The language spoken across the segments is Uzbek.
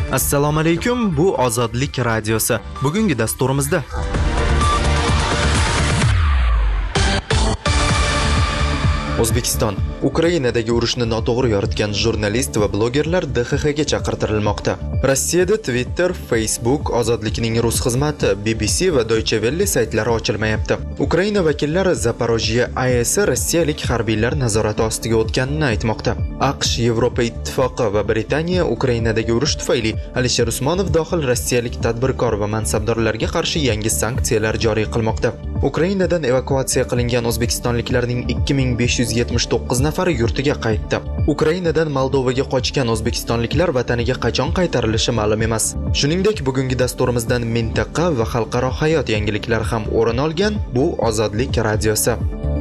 Assalomu alaykum, bu Ozodlik radiosi. Bugungi dasturimizda O'zbekiston Ukrainadagi urushni noto'g'ri yoritgan jurnalist va blogerlar DXXga chaqirtirilmoqda. Rossiyada Twitter, Facebook, Ozodlikning rus xizmati, BBC va Deutsche Welle saytlari ochilmayapti. Ukraina vakillari Zaporojye AES rossiyalik harbiylar nazorati ostiga o'tganini aytmoqda. AQSh, Yevropa Ittifoqi va Britaniya Ukrainadagi urush tufayli Alisher Usmonov dohil rossiyalik tadbirkor va mansabdorlarga qarshi yangi sanksiyalar joriy qilmoqda. Ukrainadan evakuatsiya qilingan o'zbekistonliklarning 2579 nafari yurtiga qaytdi. Ukrainadan Moldovaga qochgan o'zbekistonliklar vataniga qachon qaytarilishi ma'lum emas. Shuningdek, bugungi dasturimizdan mintaqa va xalqaro hayot yangiliklari ham o'rin olgan. Bu Ozodlik radiosi.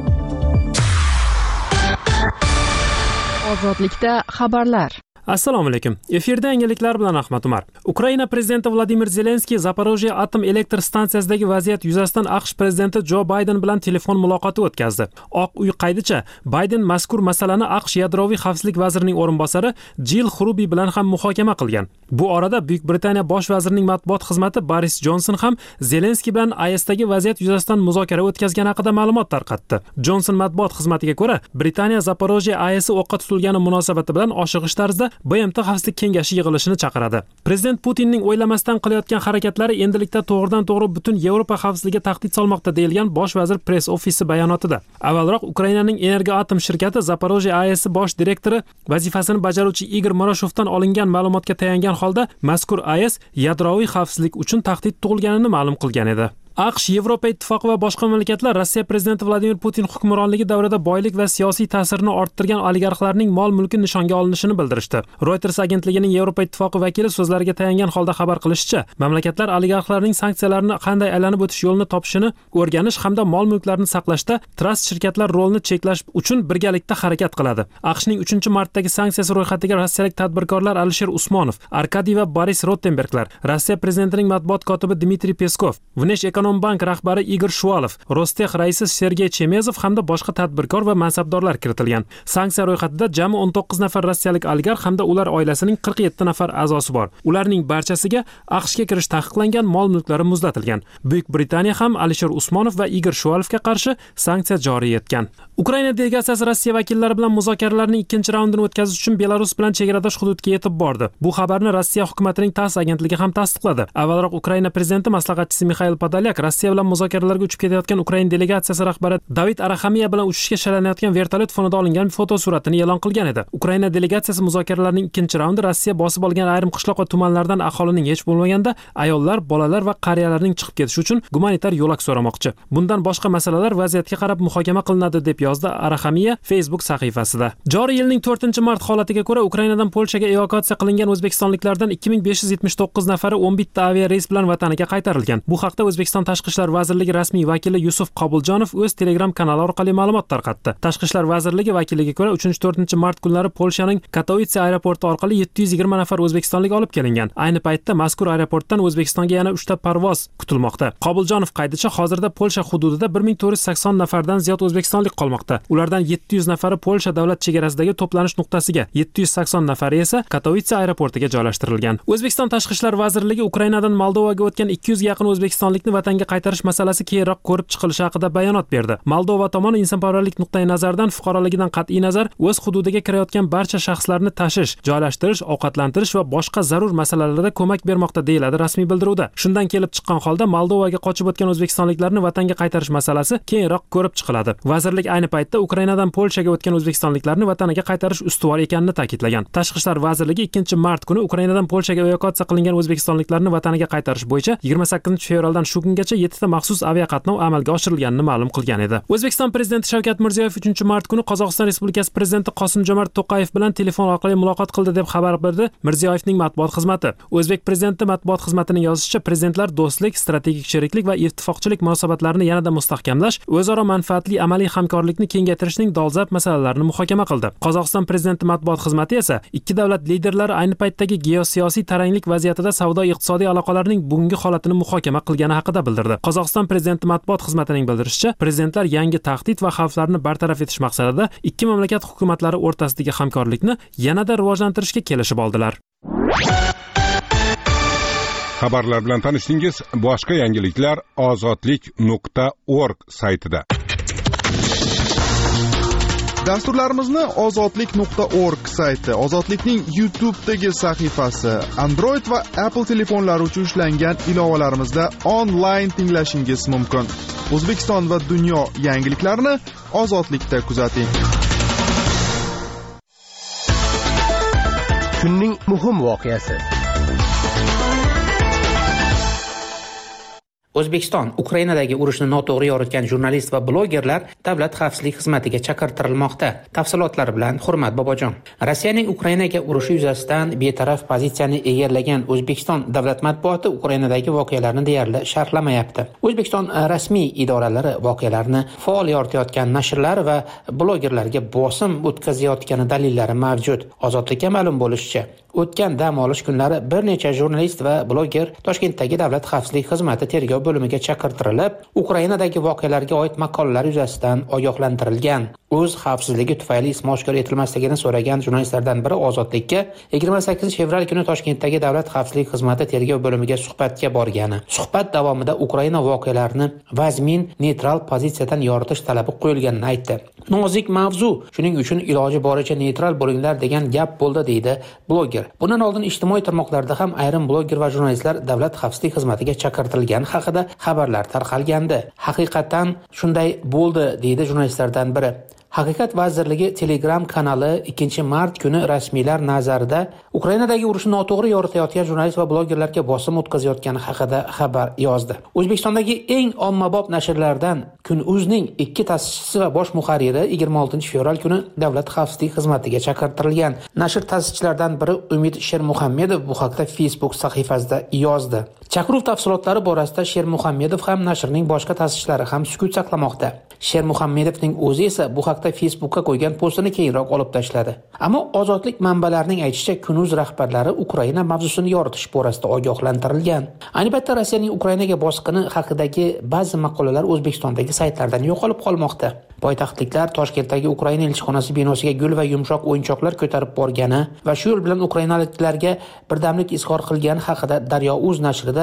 Ozodlikda xabarlar. Assalomu alaykum. Efirda yangiliklar bilan Ahmad Umar. Ukraina prezidenti Vladimir Zelenskiy Zaporojye atom elektr stansiyasidagi vaziyat yuzasidan AQSh prezidenti Joe Biden bilan telefon muloqoti o'tkazdi. Oq uy qaydicha Biden mazkur masalani AQSh yadroviy xavfsizlik vazirining o'rinbosari Jill Hrubi bilan ham muhokama qilgan. Bu orada Buyuk Britaniya bosh vazirining matbuot xizmati Boris Johnson ham Zelenskiy bilan AESdagi vaziyat yuzasidan muzokara o'tkazgani haqida ma'lumot tarqatdi. Johnson matbuot xizmatiga ko'ra, Britaniya Zaporojye AESi o'qqa tutilgani munosabati bilan oshig'ish tarzda BMT xavfsizlik kengashi yig'ilishini chaqiradi. Prezident Putinning o'ylamasdan qilayotgan harakatlari endilikda to'g'ridan-to'g'ri butun Yevropa xavfsizligiga tahdid solmoqda deyilgan bosh vazir press ofisi bayonotida. Avvalroq Ukrainaning Energoatom shirkati Zaporojye AES bosh direktori vazifasini bajaruvchi Igor Moroshovdan olingan ma'lumotga tayangan holda mazkur AES yadroviy xavfsizlik uchun tahdid tug'ilganini ma'lum qilgan edi. AQSh, Yevropa Ittifoqi va boshqa mamlakatlar Rossiya prezidenti Vladimir Putin hukmronligi davrida boylik va siyosiy ta'sirini orttirgan oligarxlarning mol-mulki nishonga olinishini bildirishdi. Reuters agentligining Yevropa Ittifoqi vakili so'zlariga tayangan holda xabar qilishicha, mamlakatlar oligarxlarning sanksiyalarni qanday aylanib o'tish yo'lini topishini o'rganish hamda mol-mulklarni saqlashda trust shirkatlar rolini cheklash uchun birgalikda harakat qiladi. AQShning 3-martdagi sanksiyasi ro'yxatiga rossiyalik tadbirkorlar Alisher Usmonov, Arkadiy va Boris Rottenberglar, Rossiya prezidentining matbuot kotibi Dmitriy Peskov, Vnesh Bank rahbari Igor Shuvalov, Rostech raisi Sergey Chemezov hamda boshqa tadbirkor va mansabdorlar kiritilgan. Sanksiya ro'yxatida jami 19 nafar rossiyalik oligarx hamda ular oilasining 47 nafar a'zosi bor. Ularning barchasiga AQShga kirish taqiqlangan, mol-mulklari muzlatilgan. Buyuk Britaniya ham Alisher Usmonov va Igor Shuvalovga qarshi sanksiya joriy etgan. Ukraina delegatsiyasi Rossiya vakillari bilan muzokaralarning ikkinchi raundini o'tkazish uchun Belarus bilan chegaradosh hududga yetib bordi. Bu xabarni Rossiya hukumatining TASS agentligi ham tasdiqladi. Avvalroq Ukraina prezidenti maslahatchisi Mikhail Podolyak Rossiya bilan muzokaralarga uchib ketayotgan Ukraina delegatsiyasi rahbari David Araxamiya bilan uchishga shaylanayotgan vertolyot fonida olingan fotosuratini e'lon qilgan edi. Ukraina delegatsiyasi muzokaralarining ikkinchi raundi Rossiya bosib olgan ayrim qishloq va tumanlardan aholining hech bo'lmaganda ayollar, bolalar va qariyalarning chiqib ketishi uchun gumanitar yo'lak so'ramoqchi. Bundan boshqa masalalar vaziyatga qarab muhokama qilinadi deb yozdi Araxamiya Facebook sahifasida. Joriy yilning 4-mart holatiga ko'ra Ukrainadan Polshaga evakuatsiya qilingan o'zbekistonliklardan 2579 nafari 11 ta aviareys bilan vataniga qaytarilgan. Bu haqda O'zbekiston Tashqi ishlar vazirligi rasmiy vakili Yusuf Qobuljonov o'z Telegram kanali orqali ma'lumot tarqatdi. Tashqi ishlar vazirligi vakiliga ko'ra 3-4 mart kunlari Polshaning Katowice aeroporti orqali 720 nafar o'zbekistonlik olib kelingan. Ayni paytda mazkur aeroportdan O'zbekistonga yana 3 ta parvoz kutilmoqda. Qobuljonov qaydicha hozirda Polsha hududida 1480 nafardan ziyod o'zbekistonlik qolmoqda. Ulardan 700 nafari Polsha davlat chegarasidagi to'planish nuqtasiga, 780 nafari esa Katowice aeroportiga joylashtirilgan. O'zbekiston Tashqi ishlar vazirligi Ukrainadan Moldovaga o'tgan 200 ga yaqin o'zbekistonlikni vatanga qaytarish masalasi keyinroq ko'rib chiqilishi haqida bayonot berdi. Moldova tomoni insonparvarlik nuqtai nazaridan fuqaroligidan qat'iy nazar o'z hududiga kirayotgan barcha shaxslarni tashish, joylashtirish, ovqatlantirish va boshqa zarur masalalarda ko'mak bermoqda deyiladi rasmiy bildiruvda. Shundan kelib chiqqan holda Moldovaga qochib o'tgan o'zbekistonliklarni vatanga qaytarish masalasi keyinroq ko'rib chiqiladi. Vazirlik ayni paytda Ukrainadan Polshaga o'tgan o'zbekistonliklarni vataniga qaytarish ustuvor ekanini ta'kidlagan. Tashqi ishlar vazirligi 2-mart kuni Ukrainadan Polshaga evakuatsiya qilingan o'zbekistonliklarni vataniga qaytarish bo'yicha 28-fevraldan shu kungacha 7 ta maxsus aviaqatnov amalga oshirilganini ma'lum qilgan edi. O'zbekiston prezidenti Shavkat Mirziyoyev 3-mart kuni Qozog'iston Respublikasi prezidenti Qosim-Jomart To'qayev bilan telefon orqali muloqot qildi deb xabar berdi Mirziyoyevning matbuot xizmati. O'zbek prezidenti matbuot xizmatining yozishicha, prezidentlar do'stlik, strategik sheriklik va ittifoqchilik munosabatlarini yanada mustahkamlash, o'zaro manfaatli amaliy hamkorlikni kengaytirishning dolzarb masalalarini muhokama qildi. Qozog'iston prezidenti matbuot xizmati esa ikki davlat liderlari ayni paytdagi geosiyosiy taranglik vaziyatida savdo-iqtisodiy aloqalarning bugungi holatini muhokama qilgani haqida bildirdi. Qozog'iston prezidenti matbuot xizmatining bildirishicha, prezidentlar yangi tahdid va xavflarni bartaraf etish maqsadida ikki mamlakat hukumatlari o'rtasidagi hamkorlikni yanada rivojlantirishga kelishib oldilar. Xabarlar bilan tanishdingiz. Boshqa yangiliklar ozodlik.org saytida. Dasturlarimizni ozodlik.org sayti, Ozodlikning YouTube'dagi sahifasi, Android va Apple telefonlari uchun ishlangan ilovalarimizda onlayn tinglashingiz mumkin. O'zbekiston va dunyo yangiliklarini Ozodlikda kuzating. Kunning muhim voqeasi. O'zbekiston Ukrainadagi urushni noto'g'ri yoritgan jurnalist va blogerlar davlat xavfsizlik xizmatiga chaqirtirilmoqda. Tafsilotlar bilan Hurmat Bobojon. Rossiyaning Ukrainaga urushi yuzasidan betaraf pozitsiyani egallagan O'zbekiston davlat matbuoti Ukrainadagi voqealarni deyarli sharhlamayapti. O'zbekiston rasmiy idoralari voqealarni faol yoritayotgan nashrlar va blogerlarga bosim o'tkazayotgani dalillari mavjud. Ozodlikka ma'lum bo'lishicha, o'tgan dam olish kunlari bir necha jurnalist va bloger Toshkentdagi davlat xavfsizlik xizmati tergov bo'limiga chaqirtirilib, Ukrainadagi voqealarga oid maqolalar yuzasidan ogohlantirilgan. O'z xavfsizligi tufayli ismi oshkor etilmasligini so'ragan jurnalistlardan biri Ozodlikka 28 fevral kuni Toshkentdagi davlat xavfsizlik xizmati tergov bo'limiga suhbatga borgani. Suhbat davomida Ukraina voqealarini vazmin, neytral pozitsiyadan yoritish talabi qo'yilganini aytdi. Nozik mavzu, shuning uchun iloji boricha neytral bo'linglar degan gap bo'ldi, deydi bloger. Bundan oldin ijtimoiy tarmoqlarda ham ayrim bloger va jurnalistlar davlat xavfsizlik xizmatiga chaqirtirilgani haqida xabarlar tarqalgandi. Haqiqatan shunday bo'ldi, deydi jurnalistlardan biri. Haqiqat vazirligi Telegram kanali 2-mart kuni rasmiylar nazarida Ukrainadagi urushni noto'g'ri yoritayotgan jurnalist va blogerlarga bosim o'tkazayotgani haqida xabar yozdi. O'zbekistondagi eng ommabop nashrlardan Kun.uz'ning 2 ta'sischisi va bosh muharriri 26 fevral kuni davlat xavfsizlik xizmatiga chaqirtirilgan. Nashr ta'sischilaridan biri Umid Shermuhammedov bu haqda Facebook sahifasida yozdi. Chaqiruv tafsilotlari borasida Shermuhammedov ham nashrning boshqa ta'sischilari ham sukut saqlamoqda. Shermuhammedovning o'zi esa bu haqda Facebookka qo'ygan postini keyinroq olib tashladi. Ammo ozodlik manbalarining aytishicha, Kun.uz rahbarlari Ukraina mavzusini yoritish borasida ogohlantirilgan. Ayni paytda Rossiyaning Ukrainaga bosqini haqidagi ba'zi maqolalar O'zbekistondagi saytlardan yo'qolib qolmoqda. Poytaxtliklar Toshkentdagi Ukraina elchixonasi binosiga gul va yumshoq o'yinchoqlar ko'tarib borgani va shu yo'l bilan ukrainaliklarga birdamlik izhor qilgani haqida Daryo.uz nashrida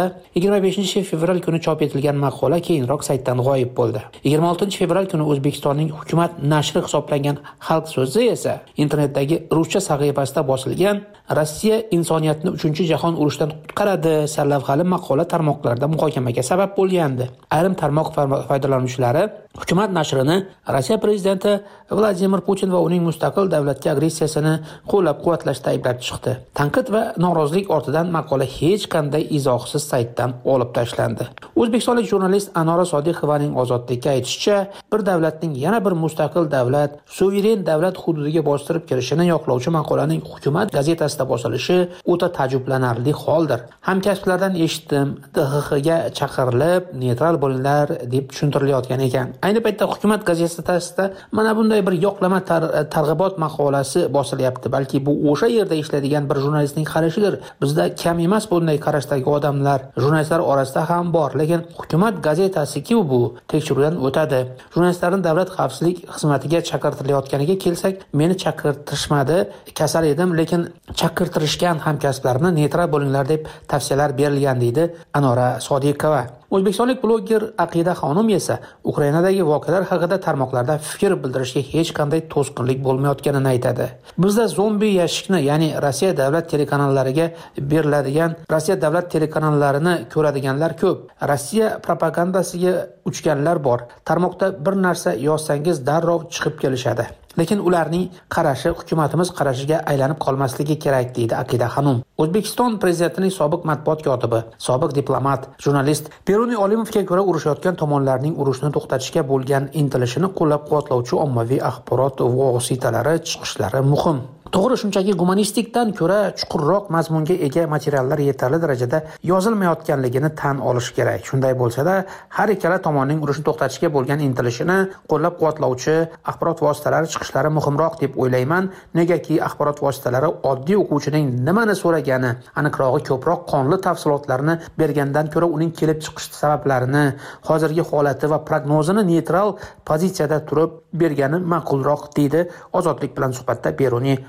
25 fevral kuni chop etilgan maqola keyinroq saytdan g'oyib bo'ldi. 26 fevral kuni O'zbekistonning hukumat nashri hisoblangan Xalq so'zi esa internetdagi ruscha sahifasida bosilgan Rossiya insoniyatni 3-jahon urushidan qutqaradi sarlavhali maqola tarmoqlarda muhokamaga sabab bo'lgandi. Ayrim tarmoq foydalanuvchilari hukumat nashrini Rossiya prezidenti Vladimir Putin va uning mustaqil davlatga agressiyasini qo'llab-quvvatlashda ayblab chiqdi. Tanqid va norozilik ortidan maqola hech qanday izohsiz saytdan olib tashlandi. O'zbekistonlik jurnalist Anora Sodiqovaning Ozodlikka aytishicha, bir davlatning yana bir mustaqil davlat, suveren davlat hududiga bostirib kirishini yoqlovchi maqolaning hukumat gazetasida bosilishi o'ta ta'jublanarli holdir. Hamkasblardan eshitdim, DXXga chaqirilib, neytral bo'linglar deb tushuntirilayotgan ekan. Ayni paytda hukumat gazetasida mana bunday bir yoqlama targ'ibot maqolasi bosilyapti. Balki bu o'sha yerda ishlaydigan bir jurnalistning qarashidir. Bizda kam emas bunday qarashdagi odamlar, jurnalistlar orasida ham bor, lekin hukumat gazetasi-ki bu tekshiruvdan o'tadi. Jurnalistlarning davlat xavfsizlik xizmatiga chaqirtilayotganiga kelsak, meni chaqirtirishmadi, kasal edim, lekin chaqirtirishgan hamkasblarimni neytral bo'linglar deb tavsiyalar berilgan, deydi Anora Sodiqova. O'zbekistonlik bloger Aqida Xonim esa Ukrainadagi voqealar haqida tarmoqlarda fikr bildirishga hech qanday to'sqinlik bo'lmayotganini aytadi. Bizda zombi yashikni, ya'ni Rossiya davlat telekanallariga beriladigan, Rossiya davlat telekanallarini ko'radiganlar ko'p. Rossiya propagandasiga uchganlar bor. Tarmoqda bir narsa yozsangiz darrov chiqib kelishadi. Lekin ularning qarashi hukumatimiz qarashiga aylanib qolmasligi kerak, deydi Aqida Xonim. O'zbekiston prezidentining sobiq matbuot kotibi, sobiq diplomat, jurnalist Beruniy Olimovga ko'ra urushayotgan tomonlarning urushni to'xtatishga bo'lgan intilishini qo'llab-quvvatlovchi ommaviy axborot vositalari chiqishlari muhim. To'g'ri, shunchaki gumanistikdan ko'ra chuqurroq mazmunga ega materiallar yetarli darajada yozilmayotganligini tan olish kerak. Shunday bo'lsa-da, har ikkala tomonning urushni to'xtatishga bo'lgan intilishini qo'llab-quvvatlovchi axborot vositalari chiqishlari muhimroq deb o'ylayman. Negaki axborot vositalari oddiy o'quvchining nimani so'ragani, aniqrog'i ko'proq qonli tafsilotlarni bergandan ko'ra uning kelib chiqish sabablarini, hozirgi holati va prognozini neytral pozitsiyada turib bergani ma'qulroq, deydi Ozodlik bilan suhbatda Beruniy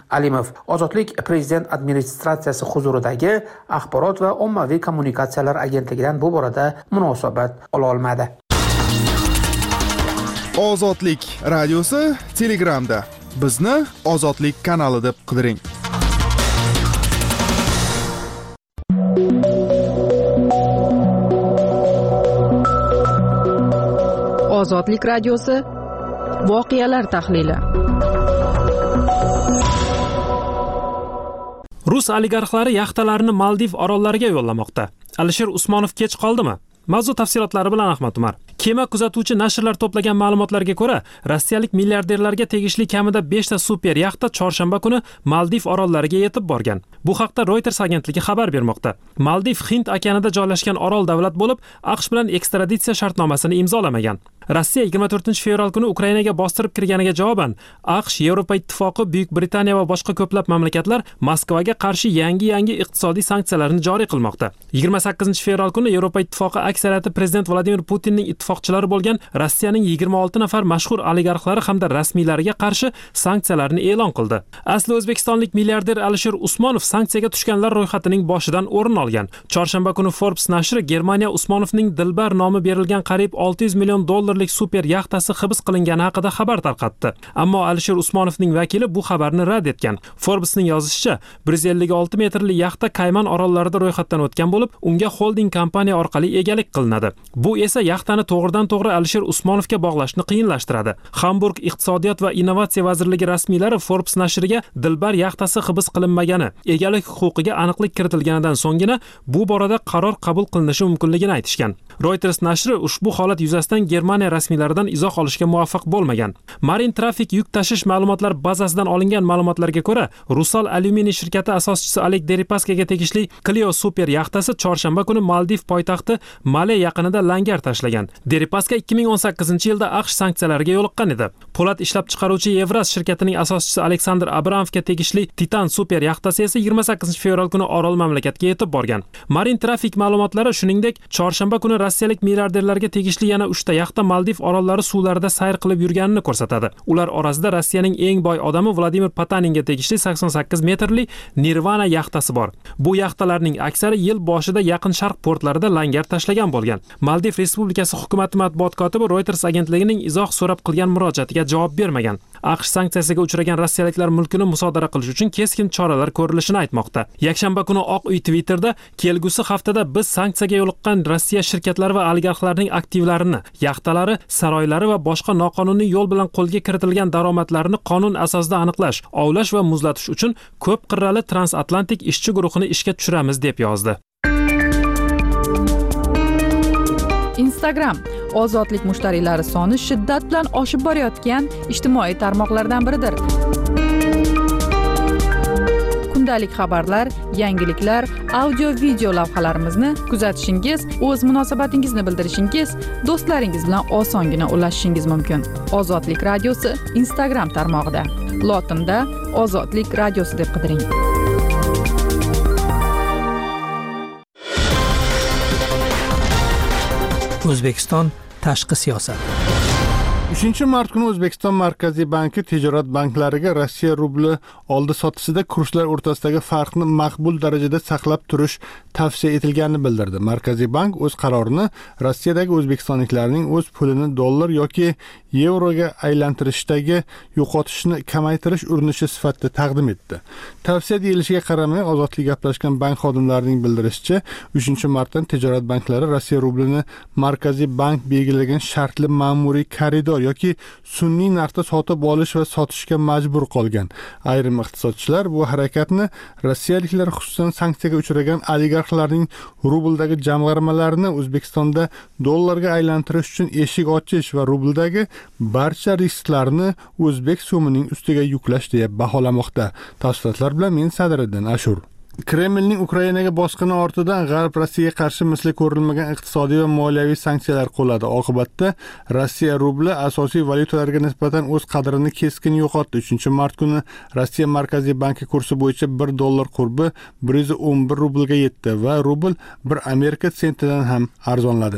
Alimov Ozodlik prezident administratsiyasi huzuridagi axborot va ommaviy kommunikatsiyalar agentligidan bu borada munosabat ola olmadi. Ozodlik radiosi Telegramda. Bizni Ozodlik kanali deb qidiring. Ozodlik radiosi voqealar tahlili. Rus oligarxlari yaxtalarini Maldiv orollariga yo'llamoqda. Alisher Usmonov kech qoldimi? Mavzu tafsilotlari bilan Ahmad Umar. Kema kuzatuvchi nashrlar to'plagan ma'lumotlarga ko'ra, rossiyalik milliarderlarga tegishli kamida 5 ta super yaxta chorshanba kuni Maldiv orollariga yetib borgan. Bu haqda Reuters agentligi xabar bermoqda. Maldiv Hind okeanida joylashgan orol davlat bo'lib, AQSh bilan ekstraditsiya shartnomasini imzolamagan. Rossiya 24-fevral kuni Ukrainaga bostirib kirganiga javoban, AQSh, Yevropa Ittifoqi, Buyuk Britaniya va boshqa ko'plab mamlakatlar Moskvaga qarshi yangi iqtisodiy sanksiyalarni joriy qilmoqda. 28-fevral kuni Yevropa Ittifoqi aksariyati prezident Vladimir Putinning ittifoqchilari bo'lgan Rossiyaning 26 nafar mashhur oligarxlari hamda rasmiylariga qarshi sanksiyalarni e'lon qildi. Asli o'zbekistonlik milliarder Alisher Usmonov sanksiyaga tushganlar ro'yxatining boshidan o'rin olgan. Chorshanba kuni Forbes nashri Germaniya Usmonovning Dilbar nomi berilgan qariyb 600 million dollar super yaxtasi hibs qilingani haqida xabar tarqatdi. Ammo Alisher Usmonovning vakili bu xabarni rad etgan. Forbesning yozishicha, 156 metrli yaxta Kayman orollarida ro'yxatdan o'tgan bo'lib, unga holding kompaniya orqali egalik qilinadi. Bu esa yaxtani to'g'ridan-to'g'ri Alisher Usmonovga bog'lashni qiyinlashtiradi. Hamburg iqtisodiyot va innovatsiya vazirligi rasmiylari Forbes nashriga Dilbar yaxtasi hibs qilinmagani, egalik huquqiga aniqlik kiritilganidan so'nggina bu borada qaror qabul qilinishi mumkinligini aytishgan. Reuters nashri ushbu holat yuzasidan Germaniya rasmiylaridan izoh olishga muvaffaq bo'lmagan. Marin Trafik yuk tashish ma'lumotlar bazasidan olingan ma'lumotlarga ko'ra, Rusal alyuminiy shirkati asoschisi Oleg Deripaskaga tegishli Clio super yaxtasi chorshanba kuni Maldiv poytaxti Male yaqinida langar tashlagan. Deripaska 2018-yilda AQSh sanksiyalariga yo'liqqan edi. Po'lat ishlab chiqaruvchi Evraz shirkatining asoschisi Aleksandr Abramovga tegishli Titan super yaxtasi esa 28-fevral kuni orol mamlakatga yetib borgan. Marin Trafik ma'lumotlari shuningdek, chorshanba kuni rossiyalik milliarderlarga tegishli yana 3 ta yaxta Maldiv orollari suvlarida sayr qilib yurganini ko'rsatadi. Ular orasida Rossiyaning eng boy odami Vladimir Potaninga tegishli 88 metrli Nirvana yaxtasi bor. Bu yaxtalarning aksari yil boshida Yaqin Sharq portlarida langar tashlagan bo'lgan. Maldiv Respublikasi hukumati matbuot kotibi Reuters agentligining izoh so'rab qilgan murojaatiga javob bermagan. AQSh sanksiyasiga uchragan rossiyaliklar mulkini musodara qilish uchun keskin choralar ko'rilishini aytmoqda. Yakshanba kuni Oq uy Twitterda kelgusi haftada biz sanksiyaga yo'liqqan Rossiya shirkatlari va oligarxlarining aktivlarini, yaxtalari, saroylari va boshqa noqonuniy yo'l bilan qo'lga kiritilgan daromadlarini qonun asosida aniqlash, ovlash va muzlatish uchun ko'p qirrali transatlantik ishchi guruhini ishga tushiramiz deb yozdi. Instagram ozodlik mushtariylari soni shiddat bilan oshib borayotgan ijtimoiy tarmoqlardan biridir. Kundalik xabarlar, yangiliklar, audio-video lavhalarimizni kuzatishingiz, o'z munosabatingizni bildirishingiz, do'stlaringiz bilan osongina ulashishingiz mumkin. Ozodlik radiosi Instagram tarmog'ida. Lotinda Ozodlik radiosi deb qidiring. O'zbekiston tashqi siyosat. 3-mart kuni O'zbekiston Markaziy banki tijorat banklariga Rossiya rubli oldi-sotisida kurslar o'rtasidagi farqni maqbul darajada saqlab turish tavsiya etilganini bildirdi. Markaziy bank o'z qarorini Rossiyadagi o'zbekistonliklarning o'z pulini dollar yoki yevroga aylantirishdagi yo'qotishni kamaytirish urinishi sifatida taqdim etdi. Tavsiya deyilishiga qaramay, Ozodlik gaplashgan bank xodimlarining bildirishicha, 3-martdan tijorat banklari Rossiya rublini Markaziy bank belgilagan shartli ma'muriy koridor yoki sun'iy narxda sotib olish va sotishga majbur qolgan. Ayrim iqtisodchilar bu harakatni rossiyaliklar, xususan sanksiyaga uchragan oligarxlarning rubldagi jamg'armalarini O'zbekistonda dollarga aylantirish uchun eshik ochish va rubldagi barcha risklarni o'zbek so'mining ustiga yuklash deb baholamoqda. Tafsilotlar bilan men Sadriddin Ashur. Kremlning Ukrainaga bosqini ortidan G'arb Rossiyaga qarshi misli ko'rilmagan iqtisodiy va moliyaviy sanksiyalar qo'lladi. Oqibatda Rossiya rubli asosiy valyutalarga nisbatan o'z qadrini keskin yo'qotdi. 3-mart kuni Rossiya Markaziy banki kursi bo'yicha 1 dollar qurbi 111 rublga yetdi va rubl 1 Amerika sentidan ham arzonladi.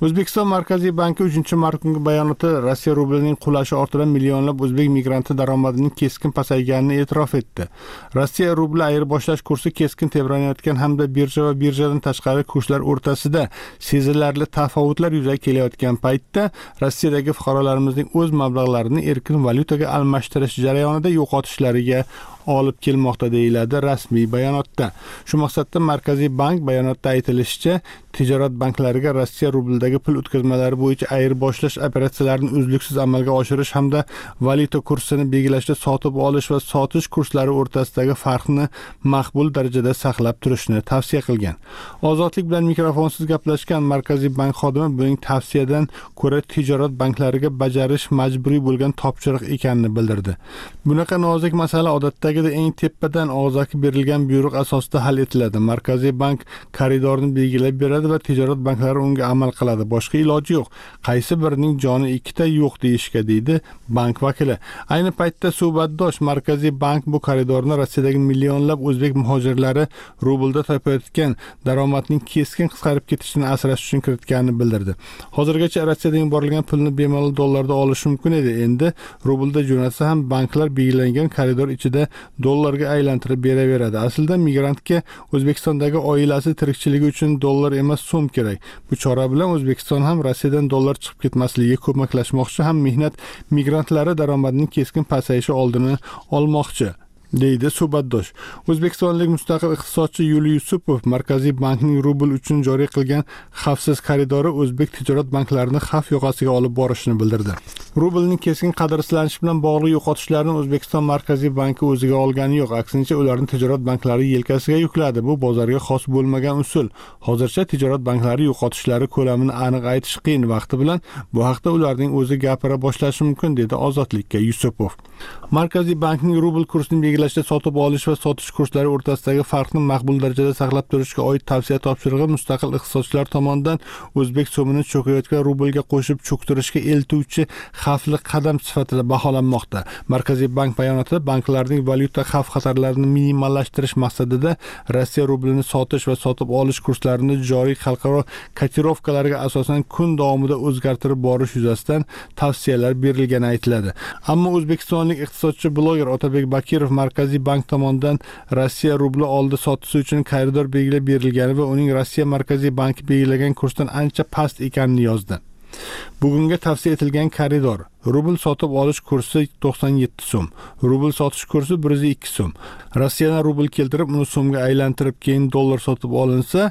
O'zbekiston Markaziy banki 3-mart kungi bayonotda Rossiya rublining qulashi ortidan millionlab o'zbek migranti daromadining keskin pasayganini e'tirof etdi. Rossiya rubli ayirboshlash kursi keskin tebranayotgan hamda birja va birjadan tashqari kurslar o'rtasida sezilarli tafovutlar yuzaga kelayotgan paytda Rossiyadagi fuqarolarimizning o'z mablag'larini erkin valyutaga almashtirish jarayonida yo'qotishlariga olib kelmoqda deyiladi rasmiy bayonotda. Shu maqsadda Markaziy bank bayonotda aytilishicha, tijorat banklariga Rossiya rublidagi pul o'tkazmalari bo'yicha ayirboshlash operatsiyalarini uzluksiz amalga oshirish hamda valyuta kursini belgilashda sotib olish va sotish kurslari o'rtasidagi farqni maqbul darajada saqlab turishni tavsiya qilgan. Ozodlik bilan mikrofonsiz gaplashgan Markaziy bank xodimi buning tavsiyadan ko'ra tijorat banklariga bajarish majburiy bo'lgan topshiriq ekanini bildirdi. Bunaqa nozik masala odatdagida eng tepadan og'zaki berilgan buyruq asosida hal etiladi. Markaziy bank koridorni belgilab beradi va tijorat banklari unga amal qiladi. Boshqa iloji yo'q. Qaysi birining joni ikkita yo'q deyishga, deydi bank vakili. Ayni paytda suhbatdosh Markaziy bank bu koridorni Rossiyadagi millionlab o'zbek muhojirlari rublda topayotgan daromadning keskin qisqarib ketishini asrash uchun kiritganini bildirdi. Hozirgacha Rossiyadan yuborilgan pulni bemalol dollarda olish mumkin edi. Endi rublda jo'natsa ham banklar belgilangan koridor ichida dollarga aylantirib beraveradi. Aslida migrantga O'zbekistondagi oilasi tirikchiligi uchun dollar emas so'm kerak. Bu chora bilan O'zbekiston ham Rossiyadan dollar chiqib ketmasligiga ko'maklashmoqchi, ham mehnat migrantlari daromadining keskin pasayishi oldini olmoqchi, deydi suhbatdosh. O'zbekistonlik mustaqil iqtisodchi Yuliy Yusupov Markaziy bankning rubl uchun joriy qilgan xavfsiz koridori o'zbek tijorat banklarini xavf yoqasiga olib borishini bildirdi. Rublning keskin qadrsizlanishi bilan bog'liq yo'qotishlarni O'zbekiston Markaziy banki o'ziga olgani yo'q. Aksincha, ularni tijorat banklari yelkasiga yukladi. Bu bozorga xos bo'lmagan usul. Hozircha tijorat banklari yo'qotishlari ko'lamini aniq aytish qiyin. Vaqti bilan bu haqda ularning o'zi gapira boshlashi mumkin, dedi Ozodlikka Yusupov. Markaziy bankning rubl kursini belgilashda sotib olish va sotish kurslari o'rtasidagi farqni maqbul darajada saqlab turishga oid tavsiya topshirig'i mustaqil iqtisodchilar tomonidan o'zbek so'mini cho'kayotgan rublga qo'shib cho'ktirishga eltuvchi xavfli qadam sifatida baholanmoqda. Markaziy bank bayonotida banklarning valyuta xavf-xatarlarini minimallashtirish maqsadida Rossiya rublini sotish va sotib olish kurslarini joriy xalqaro kotirovkalarga asosan kun davomida o'zgartirib borish yuzasidan tavsiyalar berilgani aytiladi. Ammo o'zbekistonlik iqtisodchi bloger Otabek Bakirov Markaziy bank tomonidan Rossiya rubli oldi sotisi uchun koridor belgilab berilgani va uning Rossiya Markaziy banki belgilagan kursdan ancha past ekanini yozdi. Bugunga tavsiya etilgan koridor: rubl sotib olish kursi 97 so'm, rubl sotish kursi 102 so'm. Rossiyadan rubl keltirib uni so'mga aylantirib keyin dollar sotib olinsa,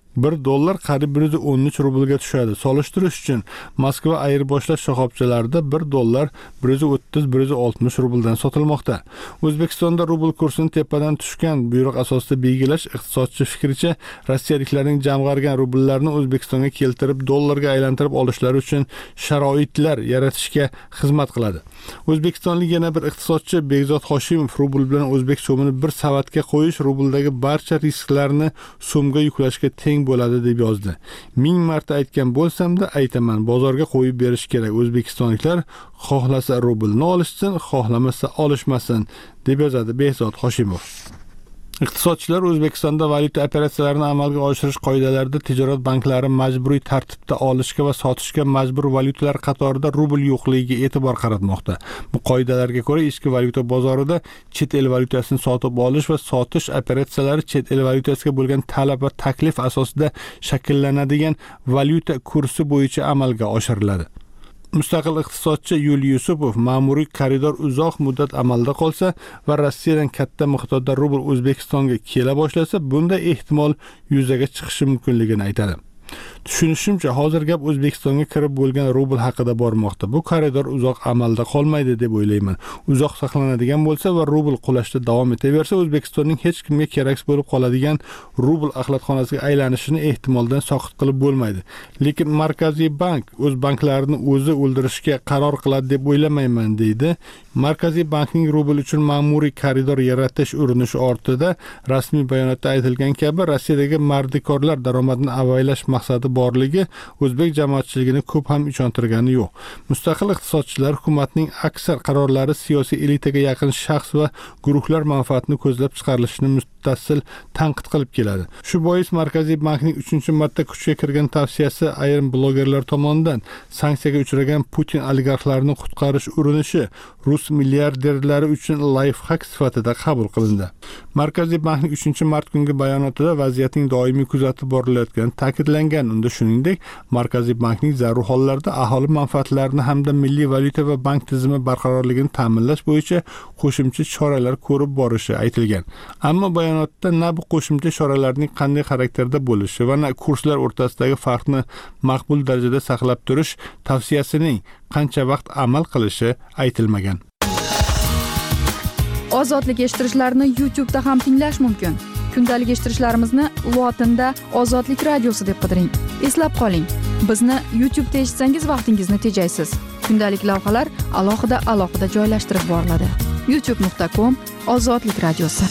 1 dollar qariyb 113 rublga tushadi. Solishtirish uchun Moskva ayirboshlash shoxobchalarida 1 dollar 130-160 rubldan sotilmoqda. O'zbekistonda rubl kursini tepadan tushgan buyruq asosida belgilash iqtisodchi fikricha rossiyaliklarning jamg'argan rubllarini O'zbekistonga keltirib dollarga aylantirib olishlari uchun sharoitlar yaratishga xizmat qiladi. O'zbekistonlik yana bir iqtisodchi Begzod Hoshimov rubl bilan o'zbek so'mini bir savatga qo'yish rubldagi barcha risklarni so'mga yuklashga teng bo'ladi deb yozdi. 1000 marta aytgan bo'lsam-da aytaman, bozorga qo'yib berish kerak. O'zbekistonliklar xohlasa rublni olishsin, xohlamasa olishmasin, deb yozadi Behzod Hoshimov. Iqtisodchilar O'zbekistonda valyuta operatsiyalarini amalga oshirish qoidalarida tijorat banklari majburiy tartibda olishga va sotishga majbur valyutalar qatorida rubl yo'qligiga e'tibor qaratmoqda. Bu qoidalarga ko'ra ichki valyuta bozorida chet el valyutasini sotib olish va sotish operatsiyalari chet el valyutasiga bo'lgan talab va taklif asosida shakllanadigan valyuta kursi bo'yicha amalga oshiriladi. Mustaqil iqtisodchi Yuliy Yusupov ma'muriy koridor uzoq muddat amalda qolsa va Rossiyadan katta miqdorda rubl O'zbekistonga kela boshlasa, bunda ehtimol yuzaga chiqishi mumkinligini aytadi. Tushunishimcha, hozir gap O'zbekistonga kirib bo'lgan rubl haqida bormoqda. Bu koridor uzoq amalda qolmaydi deb o'ylayman. Uzoq saqlanadigan bo'lsa va rubl qulashda davom etaversa, O'zbekistonning hech kimga keraksiz bo'lib qoladigan rubl axlatxonasiga aylanishini ehtimoldan soqit qilib bo'lmaydi. Lekin Markaziy bank o'z banklarini o'zi o'ldirishga qaror qiladi deb o'ylamayman, deydi. Markaziy bankning rubl uchun ma'muriy koridor yaratish urinishi ortida rasmiy bayonotda aytilgan kabi Rossiyadagi mardikorlar daromadini avaylash maqsadi borligi o'zbek jamoatchiligini ko'p ham ishontirgani yo'q. Mustaqil iqtisodchilar hukumatning aksar qarorlari siyosiy elitaga yaqin shaxs va guruhlar manfaatini ko'zlab chiqarilishini muttasil tanqid qilib keladi. Shu bois Markaziy bankning 3-marta kuchga kirgan tavsiyasi ayrim blogerlar tomonidan sanksiyaga uchragan Putin oligarxlarini qutqarish urinishi rus milliarderlari uchun lifehack sifatida qabul qilindi. Markaziy bankning 3-mart kungi bayonotida vaziyatning doimiy kuzatib borilayotgani ta'kidlangan. Unda shuningdek, Markaziy bankning zarur hollarda aholi manfaatlarini hamda milliy valyuta va bank tizimi barqarorligini ta'minlash bo'yicha qo'shimcha choralar ko'rib borishi aytilgan. Ammo bayonotda na bu qo'shimcha choralarning qanday xarakterda bo'lishi va na kurslar o'rtasidagi farqni maqbul darajada saqlab turish tavsiyasining qancha vaqt amal qilishi aytilmagan. Ozodlik eshittirishlarni YouTube'da ham tinglash mumkin. Kundalik eshittirishlarimizni lotinda Ozodlik radiosi deb qidiring. Eslab qoling, bizni YouTube'da eshitsangiz vaqtingizni tejaysiz. Kundalik lavhalar alohida joylashtirib boriladi. youtube.com/ozodlik radiosi.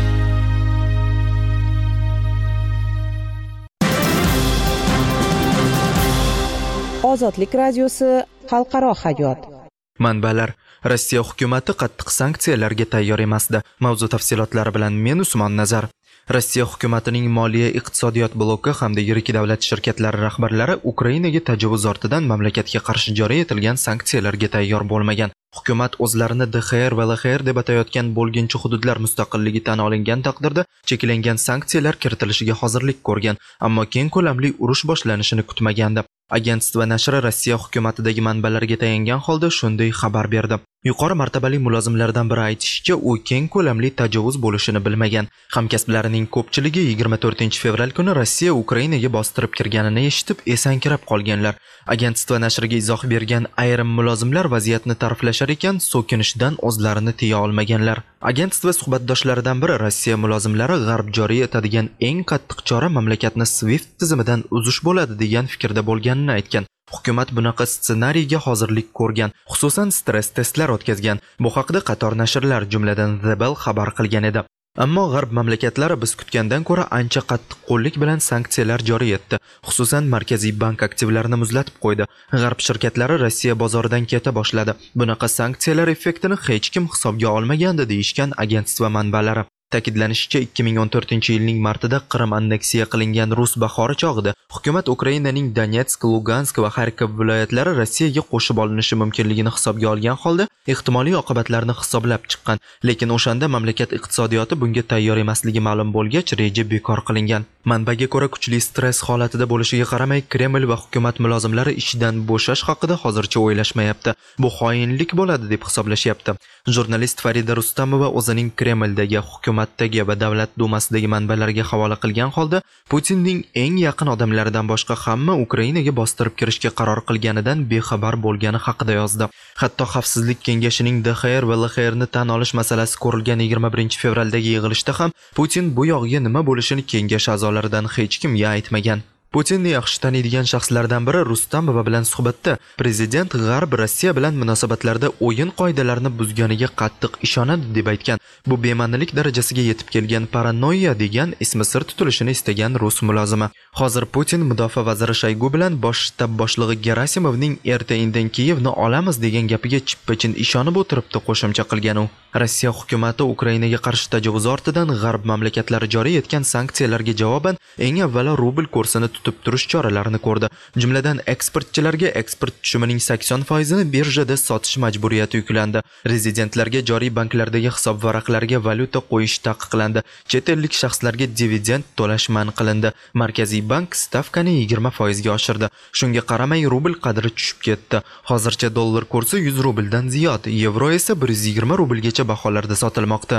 Ozodlik radiosi xalqaro hayot. Manbalar: Rossiya hukumati qattiq sanksiyalarga tayyor emasdi. Mavzu tafsilotlari bilan men Usmon Nazar. Rossiya hukumatining moliya iqtisodiyot bloki hamda yirik davlat shirkatlari rahbarlari Ukrainaga tajovuz ortidan mamlakatga qarshi joriy etilgan sanksiyalarga tayyor bo'lmagan. Hukumat o'zlarini DXR va LXR deb atayotgan bo'lginchi hududlar mustaqilligi tan olingan taqdirda cheklangan sanksiyalar kiritilishiga hozirlik ko'rgan, ammo keng ko'lamli urush boshlanishini kutmagandi. Agentство nashri Rossiya hukumatidagi manbalarga tayangan holda shunday xabar berdi. Yuqori martabali mulozimlardan biri aytishicha, u keng ko'lamli tajovuz bo'lishini bilmagan. Hamkasblarining ko'pchiligi 24-fevral kuni Rossiya Ukrainaga bostirib kirganini eshitib esankirab qolganlar. Agentство nashriga izoh bergan ayrim mulozimlar vaziyatni ta'riflashar ekan, so'kinishdan o'zlarini tiya olmaganlar. Agentство suhbatdoshlaridan biri Rossiya mulozimlari g'arb joriy etadigan eng qattiq chora mamlakatni SWIFT tizimidan uzish bo'ladi degan fikrda bo'lganini aytgan. Hukumat bunaqa ssenariyga hozirlik ko'rgan, xususan stress testlar o'tkazgan. Bu haqda qator nashrlar, jumladan The Bell xabar qilgan edi. Ammo g'arb mamlakatlari biz kutgandan ko'ra ancha qattiq qo'llik bilan sanksiyalar joriy etdi. Xususan Markaziy bank aktivlarini muzlatib qo'ydi. G'arb shirkatlari Rossiya bozoridan keta boshladi. Bunaqa sanksiyalar effektini hech kim hisobga olmagandi deyishgan agentство manbalari. Ta'kidlanishicha, 2014-yilning martida Qrim anneksiya qilingan rus bahori chog'ida hukumat Ukrainaning Donetsk, Lugansk va Xarkov viloyatlari Rossiyaga qo'shib olinishi mumkinligini hisobga olgan holda ehtimoliy oqibatlarni hisoblab chiqqan. Lekin o'shanda mamlakat iqtisodiyoti bunga tayyor emasligi ma'lum bo'lgach, reja bekor qilingan. Manbaga ko'ra, kuchli stress holatida bo'lishiga qaramay, Kreml va hukumat mulozimlari ishidan bo'shash haqida hozircha o'ylashmayapti. Bu xoinlik bo'ladi deb hisoblashyapti. Jurnalist Farida Rustamova o'zining Kremldagi, hukumatdagi va davlat dumasidagi manbalarga havola qilgan holda Putinning eng yaqin odamlaridan boshqa hamma Ukrainaga bostirib kirishga qaror qilganidan bexabar bo'lgani haqida yozdi. Hatto Xavfsizlik kengashining DXR va LXRni tan olish masalasi ko'rilgan 21-fevraldagi yig'ilishda ham Putin bu yog'iga nima bo'lishini kengash a'zolaridan hech kimga aytmagan. Putinni yaxshi taniydigan shaxslardan biri Rustamova bilan suhbatda prezident G'arb Rossiya bilan munosabatlarda o'yin qoidalarini buzganiga qattiq ishonadi deb aytgan. Bu bema'nilik darajasiga yetib kelgan paranoya degan ismi sir tutilishini istagan rus mulozimi. Hozir Putin mudofaa vaziri Shoygu bilan bosh shtab boshlig'i Gerasimovning erta-indin Kiyevni olamiz degan gapiga chippa-chin ishonib o'tiribdi, qo'shimcha qilgan u. Rossiya hukumati Ukrainaga qarshi tajovuz ortidan G'arb mamlakatlari joriy etgan sanksiyalarga javoban eng avvalo rubl kursini tutib turish choralarini ko'rdi. Jumladan eksportchilarga eksport tushumining 80%ni birjada sotish majburiyati yuklandi. Rezidentlarga joriy banklardagi hisob varaqlariga valyuta qo'yish taqiqlandi. Chet ellik shaxslarga dividend to'lash man qilindi. Markaziy bank stavkani 20% ga oshirdi. Shunga qaramay rubl qadri tushib ketdi. Hozircha dollar kursi 100 rubldan ziyod, yevro esa 120 rublgacha baholarda sotilmoqda.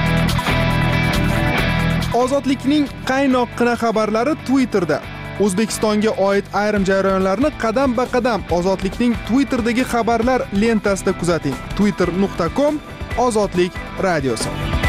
Ozodlikning qaynoqqina xabarlari Twitterda. O'zbekistonga oid ayrim jarayonlarni qadam-ba-qadam Ozodlikning Twitterdagi xabarlar lentasida kuzating. twitter.com/ozodlik radiosi.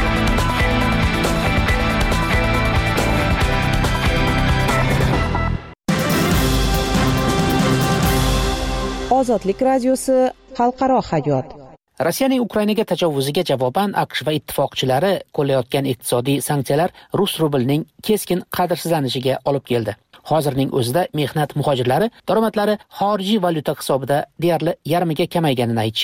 Ozodlik radiosi xalqaro hayot. Rossiyaning Ukrainaga tajovuziga javoban AQSh va ittifoqchilari qo'llayotgan iqtisodiy sanksiyalar rus rublining keskin qadrsizlanishiga olib keldi. Hozirning o'zida mehnat muhojirlari daromadlari xorijiy valyuta hisobida deyarli yarmiga kamayganini aytishadi.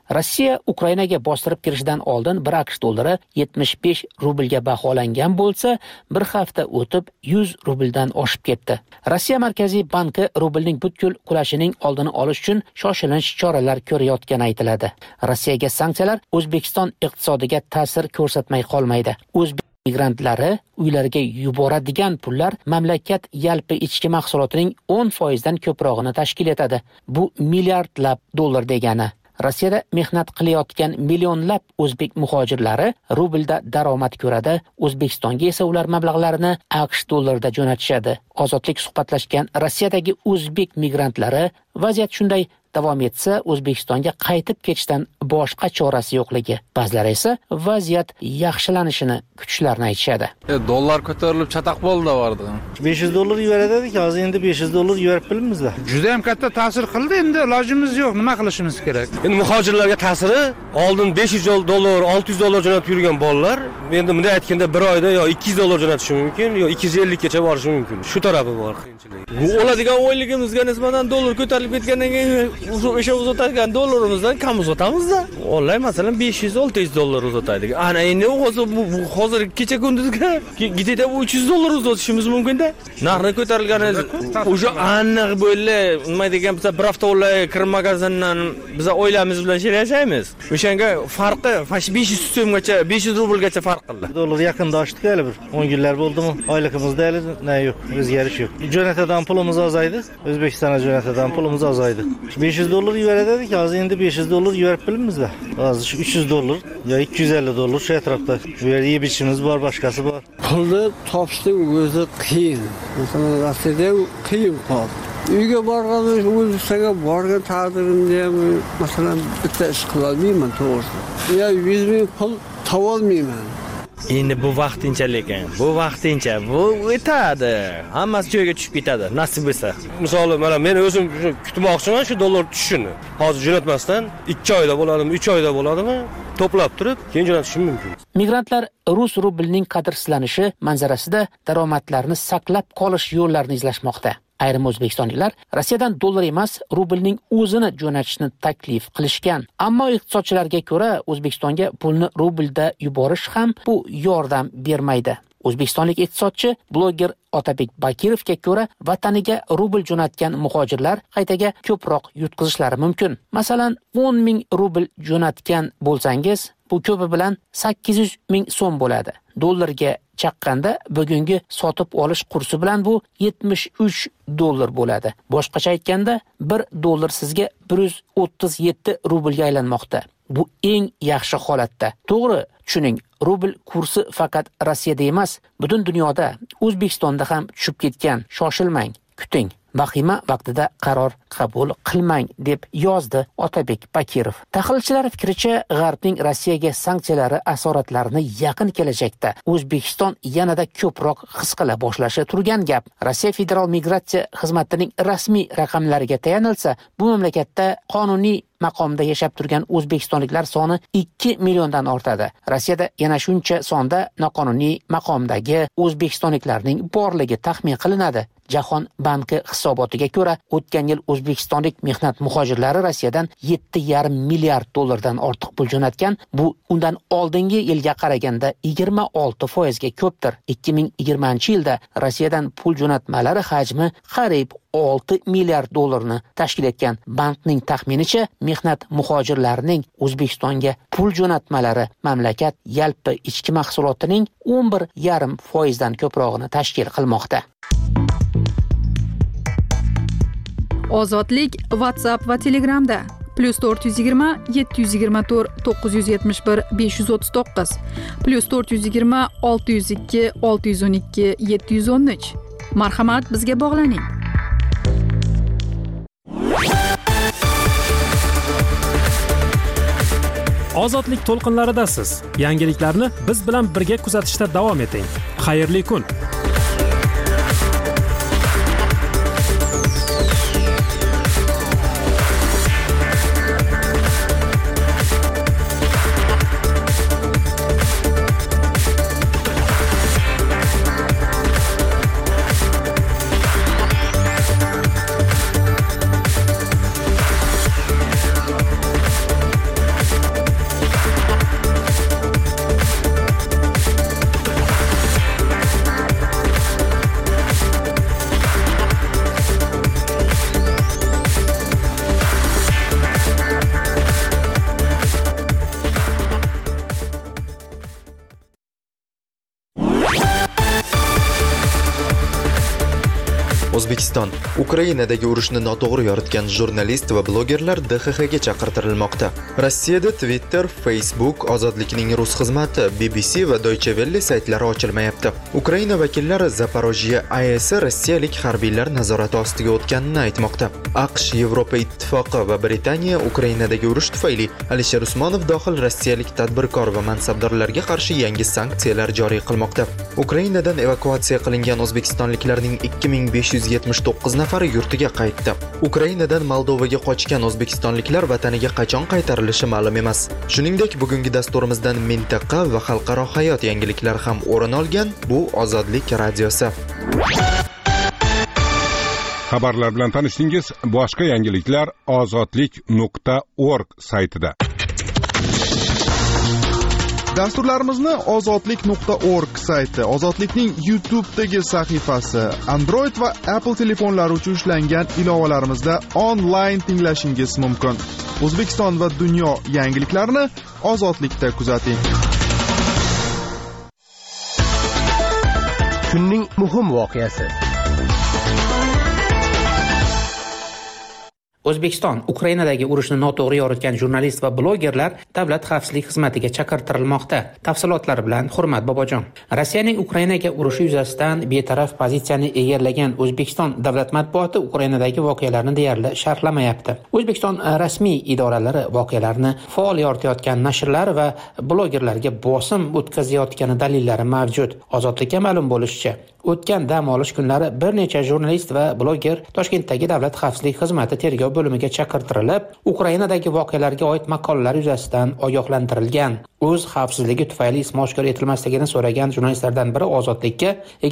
Rossiya Ukrainaga bostirib kirishidan oldin 1 AQSh dollari 75 rublga baholangan bo'lsa, bir hafta o'tib 100 rubldan oshib ketdi. Rossiya Markaziy banki rublning butkul qulashining oldini olish uchun shoshilinch choralar ko'rayotgani aytiladi. Rossiyaga sanksiyalar O'zbekiston iqtisodiga ta'sir ko'rsatmay qolmaydi. O'zbek migrantlari uylariga yuboradigan pullar mamlakat yalpi ichki mahsulotining 10% dan ko'prog'ini tashkil etadi. Bu milliardlab dollar degani. Rossiyada mehnat qilayotgan millionlab o'zbek muhojirlari rublda daromad ko'radi, O'zbekistonga esa ular mablag'larini AQSh dollarida jo'natishadi. Ozodlik suhbatlashgan Rossiyadagi o'zbek migrantlari vaziyat shunday davom etsa, O'zbekistonga qaytib ketishdan boshqa chorasi yo'qligi. Ba'zilar esa vaziyat yaxshilanishini kutishlarini aytishadi. Dollar ko'tarilib chataq bo'ldi vardi. 500 dollar yubordik, hozir endi 500 dollar yuborib bilmizda. Juda ham katta ta'sir qildi, endi ilojimiz yo'q, nima qilishimiz kerak? Endi muhojirlarga ta'siri, oldin 500 dollar, 600 dollar jo'natib yurgan bolalar, endi bunday aytganda bir oyda yo 200 dollar jo'natishi mumkin, yo 250 gacha borishi mumkin. Shu tarafi bor qiyinchilik. Bu oladigan oyligimizga nisbatan dollar ko'tarilib ketgandan keyin o'sha uzatgan dollarimizdan kam uzatamiz-da. Onlay masalan 500-600 dollar uzataylik. Ana endi hozir kecha kunduzga gidida 300 dollar uzatishimiz mumkin-da. Narxi ko'tarilgani o'sha aniq bo'ldi. Nima degan biz bir hafta o'lay kirim magazindan biz oilamiz bilan yashaymiz. O'shanga farqi 500 so'mgacha, 500 rublgacha farq qildi. Dollar yaqinda oshdi hali bir 10 kunlar bo'ldimi? Oyligimizda hali yo'q, o'zgarish yo'q. Jo'natadan pulimiz ozaydi, O'zbekistonga jo'natadan pulimiz ozaydi. 500 dollar yubordik, hozir endi 500 dollar yuborib bilmizda. Hozir 300 dollar yo 250 dollar shu atrofda. Bu yerda yeb ichishimiz bor, boshqasi bor. Pulni topishning o'zi qiyin. Masalan, Rossiyada qiyin qoldi. Uyga borganda O'zbekistonga borgan taqdirimda ham masalan bitta ish qila olmayman to'g'risi. Ya 100 ming pul topa olmayman. Endi bu vaqtinchalik ekan. Bu vaqtincha, bu o'tadi. Hammasi joyiga tushib ketadi, nasib bo'lsa. Misol, mana men o'zim kutmoqchiman shu dollar tushishini. Hozir jo'natmasdan 2 oyda bo'ladimi, 3 oyda bo'ladimi, to'plab turib, keyin jo'natishim mumkin. Migrantlar rus rublining qadrsizlanishi manzarasida daromadlarni saqlab qolish yo'llarini izlashmoqda. Ayrim o'zbekistonliklar Rossiyadan dollar emas, rublning o'zini jo'natishni taklif qilishgan. Ammo iqtisodchilarga ko'ra, O'zbekistonga pulni rublda yuborish ham bu yordam bermaydi. O'zbekistonlik iqtisodchi bloger Otabek Bakirovga ko'ra, vataniga rubl jo'natgan muhojirlar qaytaga ko'proq yutqizishlari mumkin. Masalan, 10 ming rubl jo'natgan bo'lsangiz, bu ko'pi bilan 800 ming so'm bo'ladi. Dollarga chaqqanda bugungi sotib olish kursi bilan bu 73 dollar bo'ladi. Boshqacha aytganda, 1 dollar sizga 137 rublga aylanmoqda. Bu eng yaxshi holatda. To'g'ri, tushuning, rubl kursi faqat Rossiyada emas, butun dunyoda, O'zbekistonda ham tushib ketgan. Shoshilmang, kuting. Vahima vaqtida qaror qabul qilmang, deb yozdi Otabek Bakirov. Tahlilchilar fikricha, G'arbning Rossiyaga sanksiyalari asoratlarini yaqin kelajakda O'zbekiston yanada ko'proq his qila boshlashi turgan gap. Rossiya Federal migratsiya xizmatining rasmiy raqamlariga tayanilsa, bu mamlakatda qonuniy maqomda yashab turgan o'zbekistonliklar soni 2 milliondan ortadi. Rossiyada yana shuncha sonda noqonuniy maqomdagi o'zbekistonliklarning borligi taxmin qilinadi. Jahon banki hisobotiga ko'ra, o'tgan yil o'zbekistonlik mehnat muhojirlari Rossiyadan 7,5 milliard dollardan ortiq pul jo'natgan. Bu undan oldingi yilga qaraganda 26% ga ko'pdir. 2020-yilda Rossiyadan pul jo'natmalari hajmi qariyb 6 milliard dollarni tashkil etgan. Bankning taxminicha, mehnat muhojirlarining O'zbekistonga pul jo'natmalari mamlakat yalpi ichki mahsulotining 11,5% dan ko'prog'ini tashkil qilmoqda. Ozodlik WhatsApp va Telegramda +420 724 971 539 +420 602 612 713. Marhamat, bizga bog'laning. Ozodlik to'lqinlaridasiz. Yangiliklarni biz bilan birga kuzatishda davom eting. Xayrli kun. O'zbekiston Ukrainadagi urushni noto'g'ri yoritgan jurnalist va blogerlar DXXga chaqirtirilmoqda. Rossiyada Twitter, Facebook, Ozodlikning rus xizmati, BBC va Deutsche Welle saytlari ochilmayapti. Ukraina vakillari Zaporojye AESi rossiyalik harbiylar nazorati ostiga o'tganini aytmoqda. AQSh, Yevropa Ittifoqi va Britaniya Ukrainadagi urush tufayli Alisher Usmonov dohil rossiyalik tadbirkor va mansabdorlarga qarshi yangi sanksiyalar joriy qilmoqda. Ukrainadan evakuatsiya qilingan o'zbekistonliklarning 2579 nafari yurtiga qaytdi. Ukrainadan Moldovaga qochgan o'zbekistonliklar vataniga qachon qaytarilishi ma'lum emas. Shuningdek, bugungi dasturimizdan mintaqa va xalqaro hayot yangiliklari ham o'rin olgan. Bu Ozodlik radiosi. Xabarlar bilan tanishdingiz. Boshqa yangiliklar ozodlik.org saytida. Dasturlarimizni ozodlik.org sayti, Ozodlikning YouTube'dagi sahifasi, Android va Apple telefonlari uchun ishlangan ilovalarimizda onlayn tinglashingiz mumkin. O'zbekiston va dunyo yangiliklarini Ozodlikda kuzating. Kunning muhim voqeasi. O'zbekiston Ukrainadagi urushni noto'g'ri yoritgan jurnalist va blogerlar davlat xavfsizlik xizmatiga chaqirtirilmoqda. Tafsilotlar bilan Hurmat Bobojon. Rossiyaning Ukrainaga urushi yuzasidan betaraf pozitsiyani egallagan O'zbekiston davlat matbuoti Ukrainadagi voqealarni deyarli sharhlamayapti. O'zbekiston rasmiy idoralari voqealarni faol yoritayotgan nashrlar va blogerlarga bosim o'tkazayotgani dalillari mavjud. Ozodlikka ma'lum bo'lishicha, o'tgan dam olish kunlari bir necha jurnalist va bloger Toshkentdagi davlat xavfsizlik xizmati tergov bo'limiga chaqirtirilib, Ukrainadagi voqealarga oid maqolalar yuzasidan ogohlantirilgan. O'z xavfsizligi tufayli ismi oshkor etilmasligini so'ragan jurnalistlardan biri Ozodlikka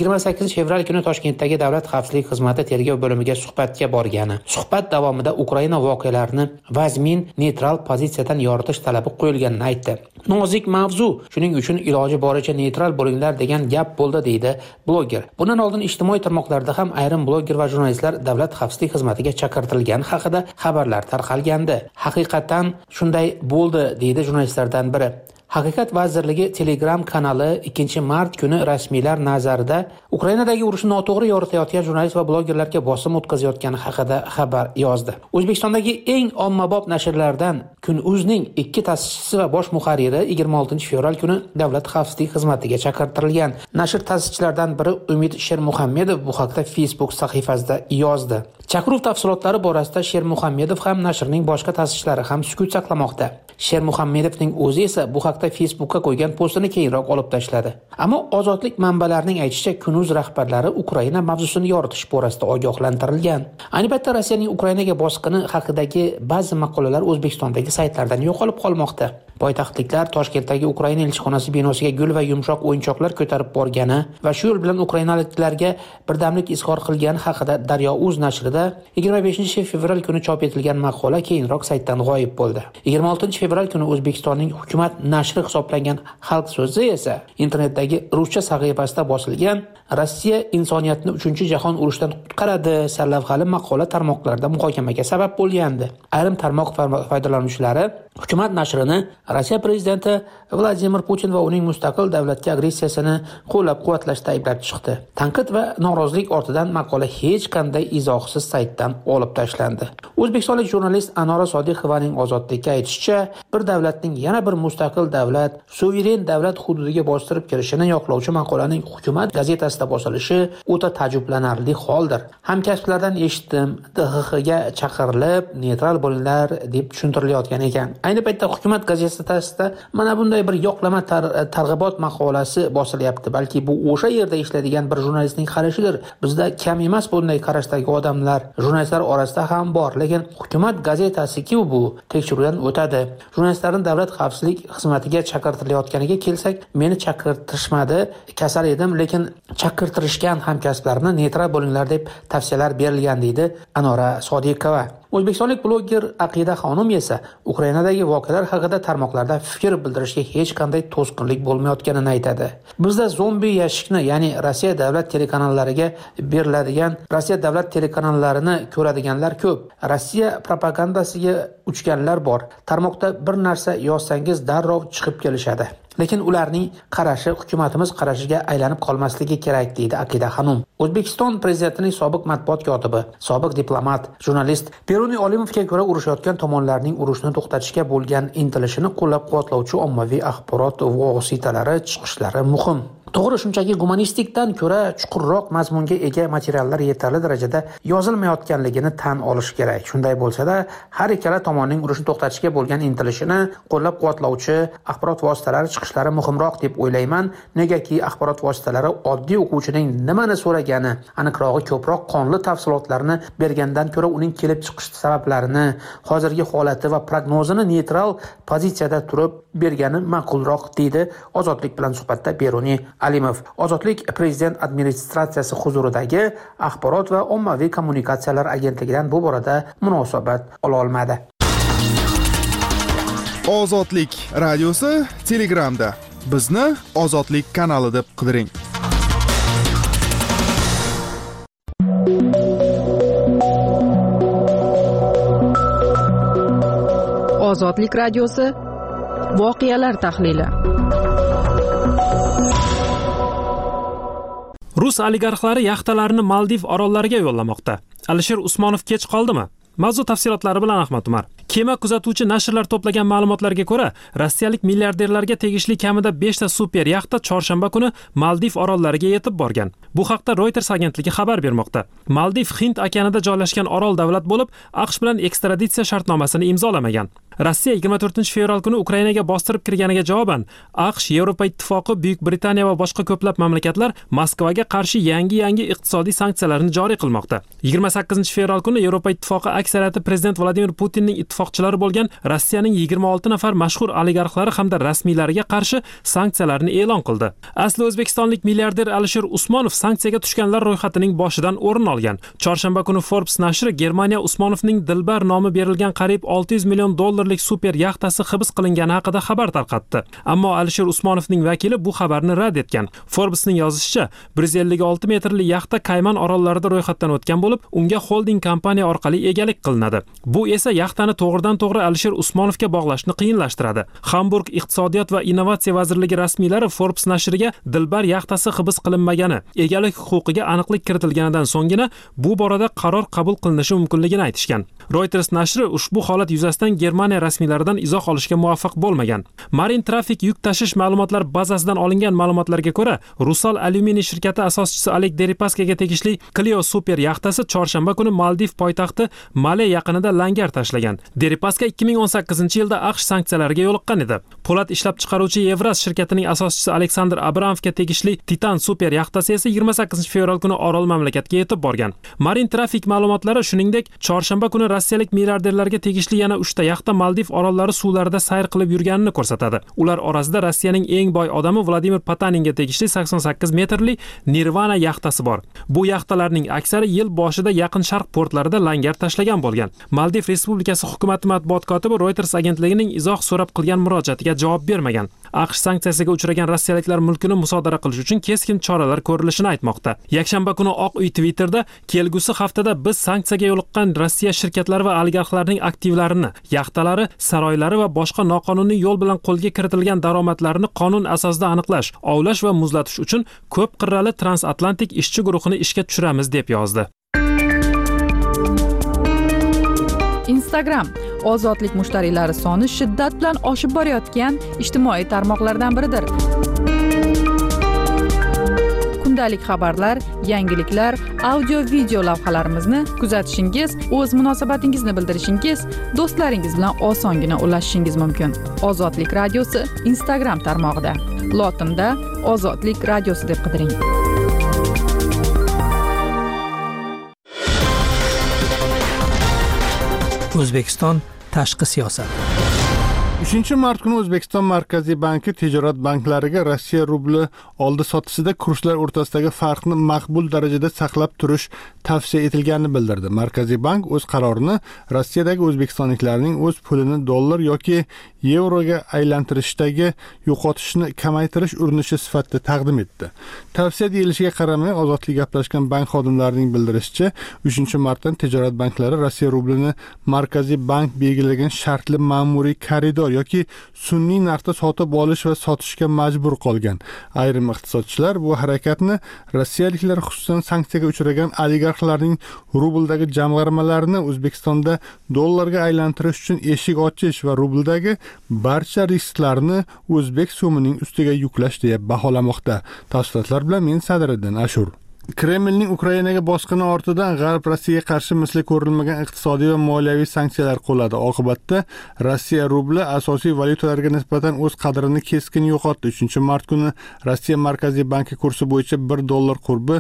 28 fevral kuni Toshkentdagi davlat xavfsizlik xizmati tergov bo'limiga suhbatga borgani. Suhbat davomida Ukraina voqealarini vazmin, neytral pozitsiyadan yoritish talabi qo'yilganini aytdi. Nozik mavzu, shuning uchun iloji boricha neytral bo'linglar degan gap bo'ldi, deydi bloger. Bundan oldin ijtimoiy tarmoqlarda ham ayrim bloger va jurnalistlar davlat xavfsizlik xizmatiga chaqirtirilgani haqida xabarlar tarqalgandi. Haqiqatan shunday bo'ldi, deydi jurnalistlardan biri. Haqiqat vazirligi Telegram kanali 2 mart kuni rasmiylar nazarida Ukrainadagi urushni noto'g'ri yoritayotgan jurnalist va blogerlarga bosim o'tkazayotgani haqida xabar yozdi. O'zbekistondagi eng ommabop nashrlardan Kun.uz'ning 2 ta'sischisi va bosh muharriri 26 fevral kuni davlat xavfsizlik xizmatiga chaqirtirilgan. Nashr ta'sischilaridan biri Umid Shermuhammedov bu haqda Facebook sahifasida yozdi. Chaqiruv tafsilotlari borasida Shermuhammedov ham nashrning boshqa ta'sischilari ham sukut saqlamoqda. Shermuhammedovning o'zi esa bu haqda Facebookka qo'ygan postini keyinroq olib tashladi. Ammo Ozodlik manbalarining aytishicha, Kun.uz rahbarlari Ukraina mavzusini yoritish borasida ogohlantirilgan. Ayni paytda Rossiyaning Ukrainaga bosqini haqidagi ba'zi maqolalar O'zbekistondagi saytlardan yo'qolib qolmoqda. Poytaxtliklar Toshkentdagi Ukraina elchixonasi binosiga gul va yumshoq o'yinchoqlar ko'tarib borgani va shu yo'l bilan ukrainaliklarga birdamlik izhor qilgani haqida Daryo.uz nashrida 25 fevral kuni chop etilgan maqola keyinroq saytdan g'oyib bo'ldi. 26 fevral kuni O'zbekistonning hukumat nashri hisoblangan Xalq so'zi esa internetdagi ruscha sahifasida bosilgan Rossiya insoniyatni 3-jahon urushidan qutqaradi sarlavhali maqola tarmoqlarda muhokamaga sabab bo'lgandi. Ayrim tarmoq foydalanuvchilari hukumat nashrini Rossiya prezidenti Vladimir Putin va uning mustaqil davlatga agressiyasini qo'llab-quvvatlashda ayblab chiqdi. Tanqid va norozilik ortidan maqola hech qanday izohsiz saytdan olib tashlandi. O'zbekistonlik jurnalist Anora Sodiqovaning Ozodlikka aytishicha, bir davlatning yana bir mustaqil davlat, suveren davlat hududiga bostirib kirishini yoqlovchi maqolaning hukumat gazetasida bosilishi o'ta ta'jublanarli holdir. Hamkasblardan eshitdim, DXXga chaqirilib, neytral bo'linglar deb tushuntirilayotgan ekan. Ayni paytda hukumat gazetasida mana bunday bir yo'qlama targ'ibot maqolasi bosilyapti. Balki bu o'sha yerda ishlaydigan bir jurnalistning qarashidir. Bizda kam emas bunday qarashdagi odamlar, jurnalistlar orasida ham bor, lekin hukumat gazetasi-ki bu tekshiruvdan o'tadi. Jurnalistlarning davlat xavfsizlik xizmatiga chaqirtirilayotganiga kelsak, meni chaqirtirishmadi, kasal edim, lekin chaqirtirishgan hamkasblarimni neytral bo'linglar deb tavsiyalar berilgan, deydi Anora Sodiqova. O'zbekistonlik bloger Aqida Xonim esa Ukrainadagi voqealar haqida tarmoqlarda fikr bildirishga hech qanday to'sqinlik bo'lmayotganini aytadi. Bizda zombi yashikni, ya'ni Rossiya davlat telekanallariga beriladigan, Rossiya davlat telekanallarini ko'radiganlar ko'p. Rossiya propagandasiga uchganlar bor. Tarmoqda bir narsa yozsangiz darrov chiqib kelishadi. lekin ularning qarashi hukumatimiz qarashiga aylanib qolmasligi kerak, deydi Akida Xanum. O'zbekiston prezidentining sobiq matbuot kotibi, sobiq diplomat, jurnalist Beruniy Olimovga ko'ra, urushayotgan tomonlarning urushni to'xtatishga bo'lgan intilishini qo'llab-quvvatlovchi ommaviy axborot vositalari chiqishlari muhim. To'g'ri, shunchaki gumanistikdan ko'ra chuqurroq mazmunga ega materiallar yetarli darajada yozilmayotganligini tan olish kerak. Shunday bo'lsa-da, har ikkala tomonning urushni to'xtatishga bo'lgan intilishini qo'llab-quvvatlovchi axborot vositalari chiqishlari muhimroq deb o'ylayman. Negaki axborot vositalari oddiy o'quvchining nimani so'ragani, aniqrog'i ko'proq qonli tafsilotlarni bergandan ko'ra uning kelib chiqish sabablarini, hozirgi holati va prognozini neytral pozitsiyada turib bergani ma'qulroq, deydi Ozodlik bilan suhbatda Beruniy Alimov. Ozodlik prezident administratsiyasi huzuridagi axborot va ommaviy kommunikatsiyalar agentligidan bu borada munosabat ola olmadi. Ozodlik radiosi Telegramda. Bizni Ozodlik kanali deb qidiring. Ozodlik radiosi voqealar tahlili. Rus oligarxlari yaxtalarini Maldiv orollariga yo'llamoqda. Alisher Usmonov kech qoldimi? Mavzu tafsilotlari bilan Ahmad Umar. Kema kuzatuvchi nashrlar to'plagan ma'lumotlarga ko'ra, rossiyalik milliarderlarga tegishli kamida 5 ta super yaxta chorshanba kuni Maldiv orollariga yetib borgan. Bu haqda Reuters agentligi xabar bermoqda. Maldiv Hind okeanida joylashgan orol davlat bo'lib, AQSh bilan ekstraditsiya shartnomasini imzolamagan. Rossiya 24-fevral kuni Ukrainaga bostirib kirganiga javoban, AQSh, Yevropa Ittifoqi, Buyuk Britaniya va boshqa ko'plab mamlakatlar Moskvaga qarshi yangi iqtisodiy sanksiyalarni joriy qilmoqda. 28-fevral kuni Yevropa Ittifoqi aksariyati prezident Vladimir Putinning ittifoqchilari bo'lgan Rossiyaning 26 nafar mashhur oligarxlari hamda rasmiylariga qarshi sanksiyalarni e'lon qildi. Asli o'zbekistonlik milliarder Alisher Usmonov sanksiyaga tushganlar ro'yxatining boshidan o'rin olgan. Chorshanba kuni Forbes nashri Germaniya Usmonovning Dilbar nomi berilgan qariyb $600 million super yaxtasi hibs qilingani haqida xabar tarqatdi. Ammo Alisher Usmonovning vakili bu xabarni rad etgan. Forbesning yozishicha, 156 metrli yaxta Kayman orollarida ro'yxatdan o'tgan bo'lib, unga holding kompaniya orqali egalik qilinadi. Bu esa yaxtani to'g'ridan-to'g'ri Alisher Usmonovga bog'lashni qiyinlashtiradi. Hamburg iqtisodiyot va innovatsiya vazirligi rasmiylari Forbes nashriga Dilbar yaxtasi hibs qilinmagani, egalik huquqiga aniqlik kiritilganidan so'nggina bu borada qaror qabul qilinishi mumkinligini aytishgan. Reuters nashri ushbu holat yuzasidan Germaniya rasmiylaridan izoh olishga muvaffaq bo'lmagan. Marin Traffic yuk tashish ma'lumotlar bazasidan olingan ma'lumotlarga ko'ra, Rusal alyuminiy shirkati asoschisi Oleg Deripaskaga tegishli Clio super yaxtasi chorshanba kuni Maldiv poytaxti Male yaqinida langar tashlagan. Deripaska 2018-yilda AQSh sanksiyalariga yo'liqqan edi. Po'lat ishlab chiqaruvchi Evraz shirkatining asoschisi Aleksandr Abramovga tegishli Titan super yaxtasi esa 28-fevral kuni orol mamlakatga yetib borgan. Marin Traffic ma'lumotlari shuningdek, chorshanba kuni rossiyalik milliarderlarga tegishli yana 3 ta yaxta Maldiv orollari suvlarida sayr qilib yurganini ko'rsatadi. Ular orasida Rossiyaning eng boy odami Vladimir Potaninga tegishli 88 metrli Nirvana yaxtasi bor. Bu yaxtalarning aksari yil boshida Yaqin Sharq portlarida langar tashlagan bo'lgan. Maldiv Respublikasi hukumati matbuot kotibi Reuters agentligining izoh so'rab qilgan murojaatiga javob bermagan. AQSh sanksiyasiga uchragan rossiyaliklar mulkini musodara qilish uchun keskin choralar ko'rilishini aytmoqda. Yakshanba kuni Oq uy Twitterda kelgusi haftada biz sanksiyaga yo'liqqan Rossiya shirkatlari va oligarxlarning aktivlarini, yaxtalari, saroylari va boshqa noqonuniy yo'l bilan qo'lga kiritilgan daromadlarini qonun asosida aniqlash, ovlash va muzlatish uchun ko'p qirrali transatlantik ishchi guruhini ishga tushiramiz deb yozdi. Instagram ozodlik mushtariylari soni shiddat bilan oshib borayotgan ijtimoiy tarmoqlardan biridir. Kundalik xabarlar, yangiliklar, audio-video lavhalarimizni kuzatishingiz, o'z munosabatingizni bildirishingiz, do'stlaringiz bilan osongina ulashishingiz mumkin. Ozodlik radiosi Instagram tarmog'ida. Lotinda Ozodlik radiosi deb qidiring. O'zbekiston tashqi siyosat. 3-mart kuni O'zbekiston Markaziy banki tijorat banklariga Rossiya rubli oldi-sotisida kurslar o'rtasidagi farqni maqbul darajada saqlab turish tavsiya etilganini bildirdi. Markaziy bank o'z qarorini Rossiyadagi o'zbekistonliklarning o'z pulini dollar yoki yevroga aylantirishdagi yo'qotishni kamaytirish urinishi sifatida taqdim etdi. Tavsiya deyilishiga qaramay, ozodlik gaplashgan bank xodimlarining bildirishicha, 3-martdan tijorat banklari Rossiya rublini Markaziy bank belgilagan shartli ma'muriy koridor yoki sun'iy narxda sotib olish va sotishga majbur qolgan. Ayrim iqtisodchilar bu harakatni rossiyaliklar, xususan sanksiyaga uchragan oligarxlarning rubldagi jamg'armalarini O'zbekistonda dollarga aylantirish uchun eshik ochish va rubldagi barcha risklarni o'zbek so'mining ustiga yuklash deb baholamoqda. Tafsilotlar bilan men Sadriddin Ashur. Kremlning Ukrainaga bosqini ortidan G'arb Rossiyaga qarshi misli ko'rilmagan iqtisodiy va moliyaviy sanksiyalar qo'lladi. Oqibatda Rossiya rubli asosiy valyutalarga nisbatan o'z qadrini keskin yo'qotdi. 3-mart kuni Rossiya Markaziy banki kursi bo'yicha $1 qurbi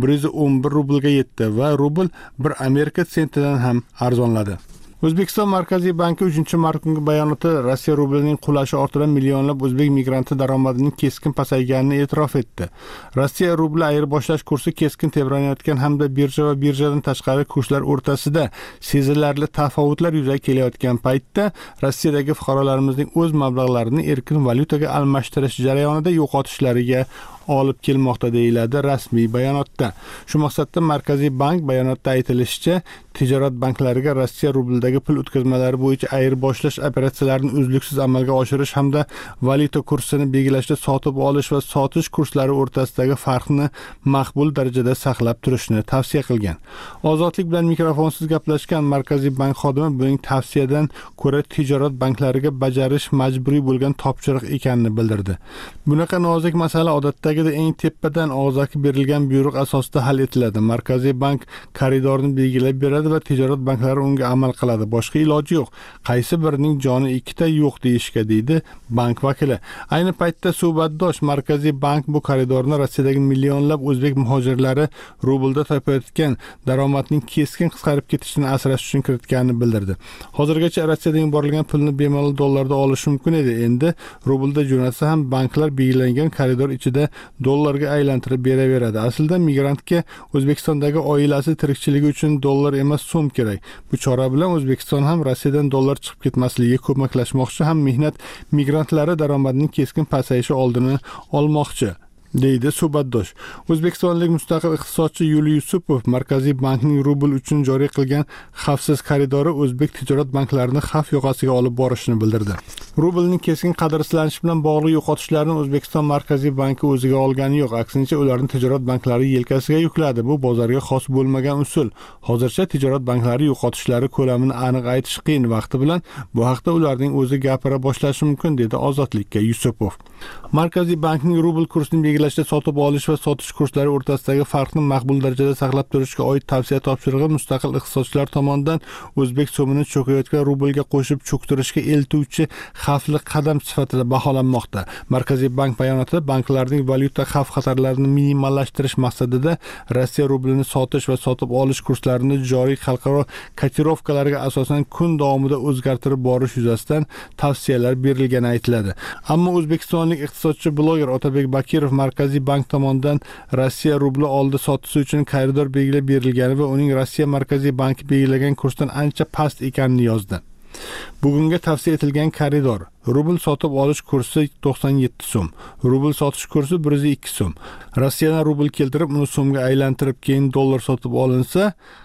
111 rublga yetdi va rubl 1 Amerika sentidan ham arzonladi. O'zbekiston Markaziy banki 3-mart kungi bayonotda Rossiya rublining qulashi ortidan millionlab o'zbek migranti daromadining keskin pasayganini e'tirof etdi. Rossiya rubli ayirboshlash kursi keskin tebranayotgan hamda birja va birjadan tashqari kurslar o'rtasida sezilarli tafovutlar yuzaga kelayotgan paytda Rossiyadagi fuqarolarimizning o'z mablag'larini erkin valyutaga almashtirish jarayonida yo'qotishlariga olib kelmoqda deyiladi rasmiy bayonotda. Shu maqsadda Markaziy bank bayonotda aytilishicha, tijorat banklariga Rossiya rublidagi pul o'tkazmalari bo'yicha ayirboshlash operatsiyalarini uzluksiz amalga oshirish hamda valyuta kursini belgilashda sotib olish va sotish kurslari o'rtasidagi farqni maqbul darajada saqlab turishni tavsiya qilgan. Ozodlik bilan mikrofonsiz gaplashgan Markaziy bank xodimi buning tavsiyadan ko'ra tijorat banklariga bajarish majburiy bo'lgan topshiriq ekanini bildirdi. Bunaqa nozik masala odatdagidek eng tepadan og'zaki berilgan buyruq asosida hal etiladi. Markaziy bank koridorni belgilab beradi va tijorat banklari unga amal qiladi. Boshqa iloji yo'q. Qaysi birining joni ikkita yo'q deyishga, deydi bank vakili. Ayni paytda suhbatdosh Markaziy bank bu koridorni Rossiyadagi millionlab o'zbek muhojirlari rublda topayotgan daromadning keskin qisqarib ketishini asrash uchun kiritganini bildirdi. Hozirgacha Rossiyadan yuborilgan pulni bemalol dollarda olish mumkin edi. Endi rublda jo'natsa ham banklar belgilangan koridor ichida dollarga aylantirib beraveradi. Aslida migrantga O'zbekistondagi oilasi tirikchiligi uchun dollar emas, so'm kerak. Bu chora bilan O'zbekiston ham Rossiyadan dollar chiqib ketmasligiga ko'maklashmoqchi, ham mehnat migrantlari daromadining keskin pasayishi oldini olmoqchi, deydi suhbatdosh. O'zbekistonlik mustaqil iqtisodchi Yuliy Yusupov Markaziy bankning rubl uchun joriy qilgan xavfsiz koridori o'zbek tijorat banklarini xavf yoqasiga olib borishini bildirdi. Rublning keskin qadrsizlanishi bilan bog'liq yo'qotishlarni O'zbekiston Markaziy banki o'ziga olgani yo'q, aksincha ularni tijorat banklari yelkasiga yukladi. Bu bozorga xos bo'lmagan usul. Hozircha tijorat banklari yo'qotishlari ko'lamini aniq aytish qiyin. Vaqti bilan bu haqda ularning o'zi gapira boshlashi mumkin, dedi Ozodlikka Yusupov. Markaziy bankning rubl kursini belgilashda sotib olish va sotish kurslari o'rtasidagi farqni maqbul darajada saqlab turishga oid tavsiya topshirig'i mustaqil iqtisodchilar tomonidan o'zbek so'mini cho'kayotgan rublga qo'shib cho'ktirishga eltuvchi xavfli qadam sifatida baholanmoqda. Markaziy bank bayonotida banklarning valyuta xavf-xatarlarini minimallashtirish maqsadida Rossiya rublini sotish va sotib olish kurslarini joriy xalqaro kotirovkalarga asosan kun davomida o'zgartirib borish yuzasidan tavsiyalar berilgani aytiladi. Ammo o'zbekistonlik iqtisodchi bloger Otabek Bakirov Markaziy bank tomonidan Rossiya rubli oldi sotisi uchun koridor belgilab berilgani va uning Rossiya Markaziy banki belgilagan kursdan ancha past ekanini yozdi. Bugunga tavsiya etilgan koridor: rubl sotib olish kursi 97 so'm, rubl sotish kursi 102 so'm. Rossiyadan rubl keltirib uni so'mga aylantirib keyin dollar sotib olinsa,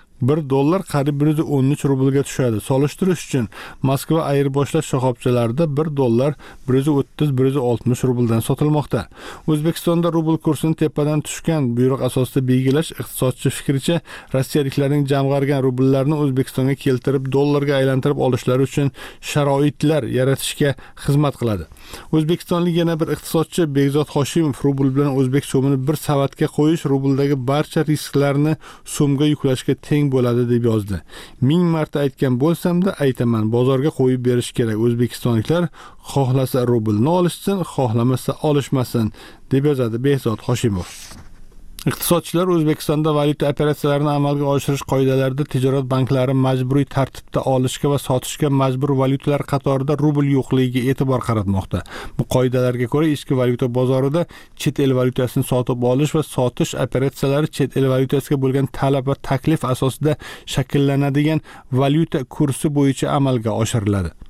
$1 qariyb 113 rublga tushadi. Solishtirish uchun Moskva ayirboshlash shoxobchalarida $1 130-160 rubldan sotilmoqda. O'zbekistonda rubl kursini tepadan tushgan buyruq asosida belgilash, iqtisodchi fikricha, rossiyaliklarning jamg'argan rubllarni O'zbekistonga keltirib dollarga aylantirib olishlari uchun sharoitlar yaratishga xizmat qiladi. O'zbekistonlik yana bir iqtisodchi Bekzod Hoshimov rubl bilan o'zbek so'mini bir savatga qo'yish rubldagi barcha risklarni so'mga yuklashga teng bo'ladi deb yozdi. 1000 marta aytgan bo'lsam-da aytaman, bozorga qo'yib berish kerak. O'zbekistonliklar xohlasa rublni olishsin, xohlamasa olishmasin, deb yozadi Bekzod Hoshimov. Iqtisodchilar O'zbekistonda valyuta operatsiyalarini amalga oshirish qoidalarida tijorat banklari majburiy tartibda olishga va sotishga majbur valyutalar qatorida rubl yo'qligiga e'tibor qaratmoqda. Bu qoidalarga ko'ra ichki valyuta bozorida chet el valyutasini sotib olish va sotish operatsiyalari chet el valyutasiga bo'lgan talab va taklif asosida shakllanadigan valyuta kursi bo'yicha amalga oshiriladi.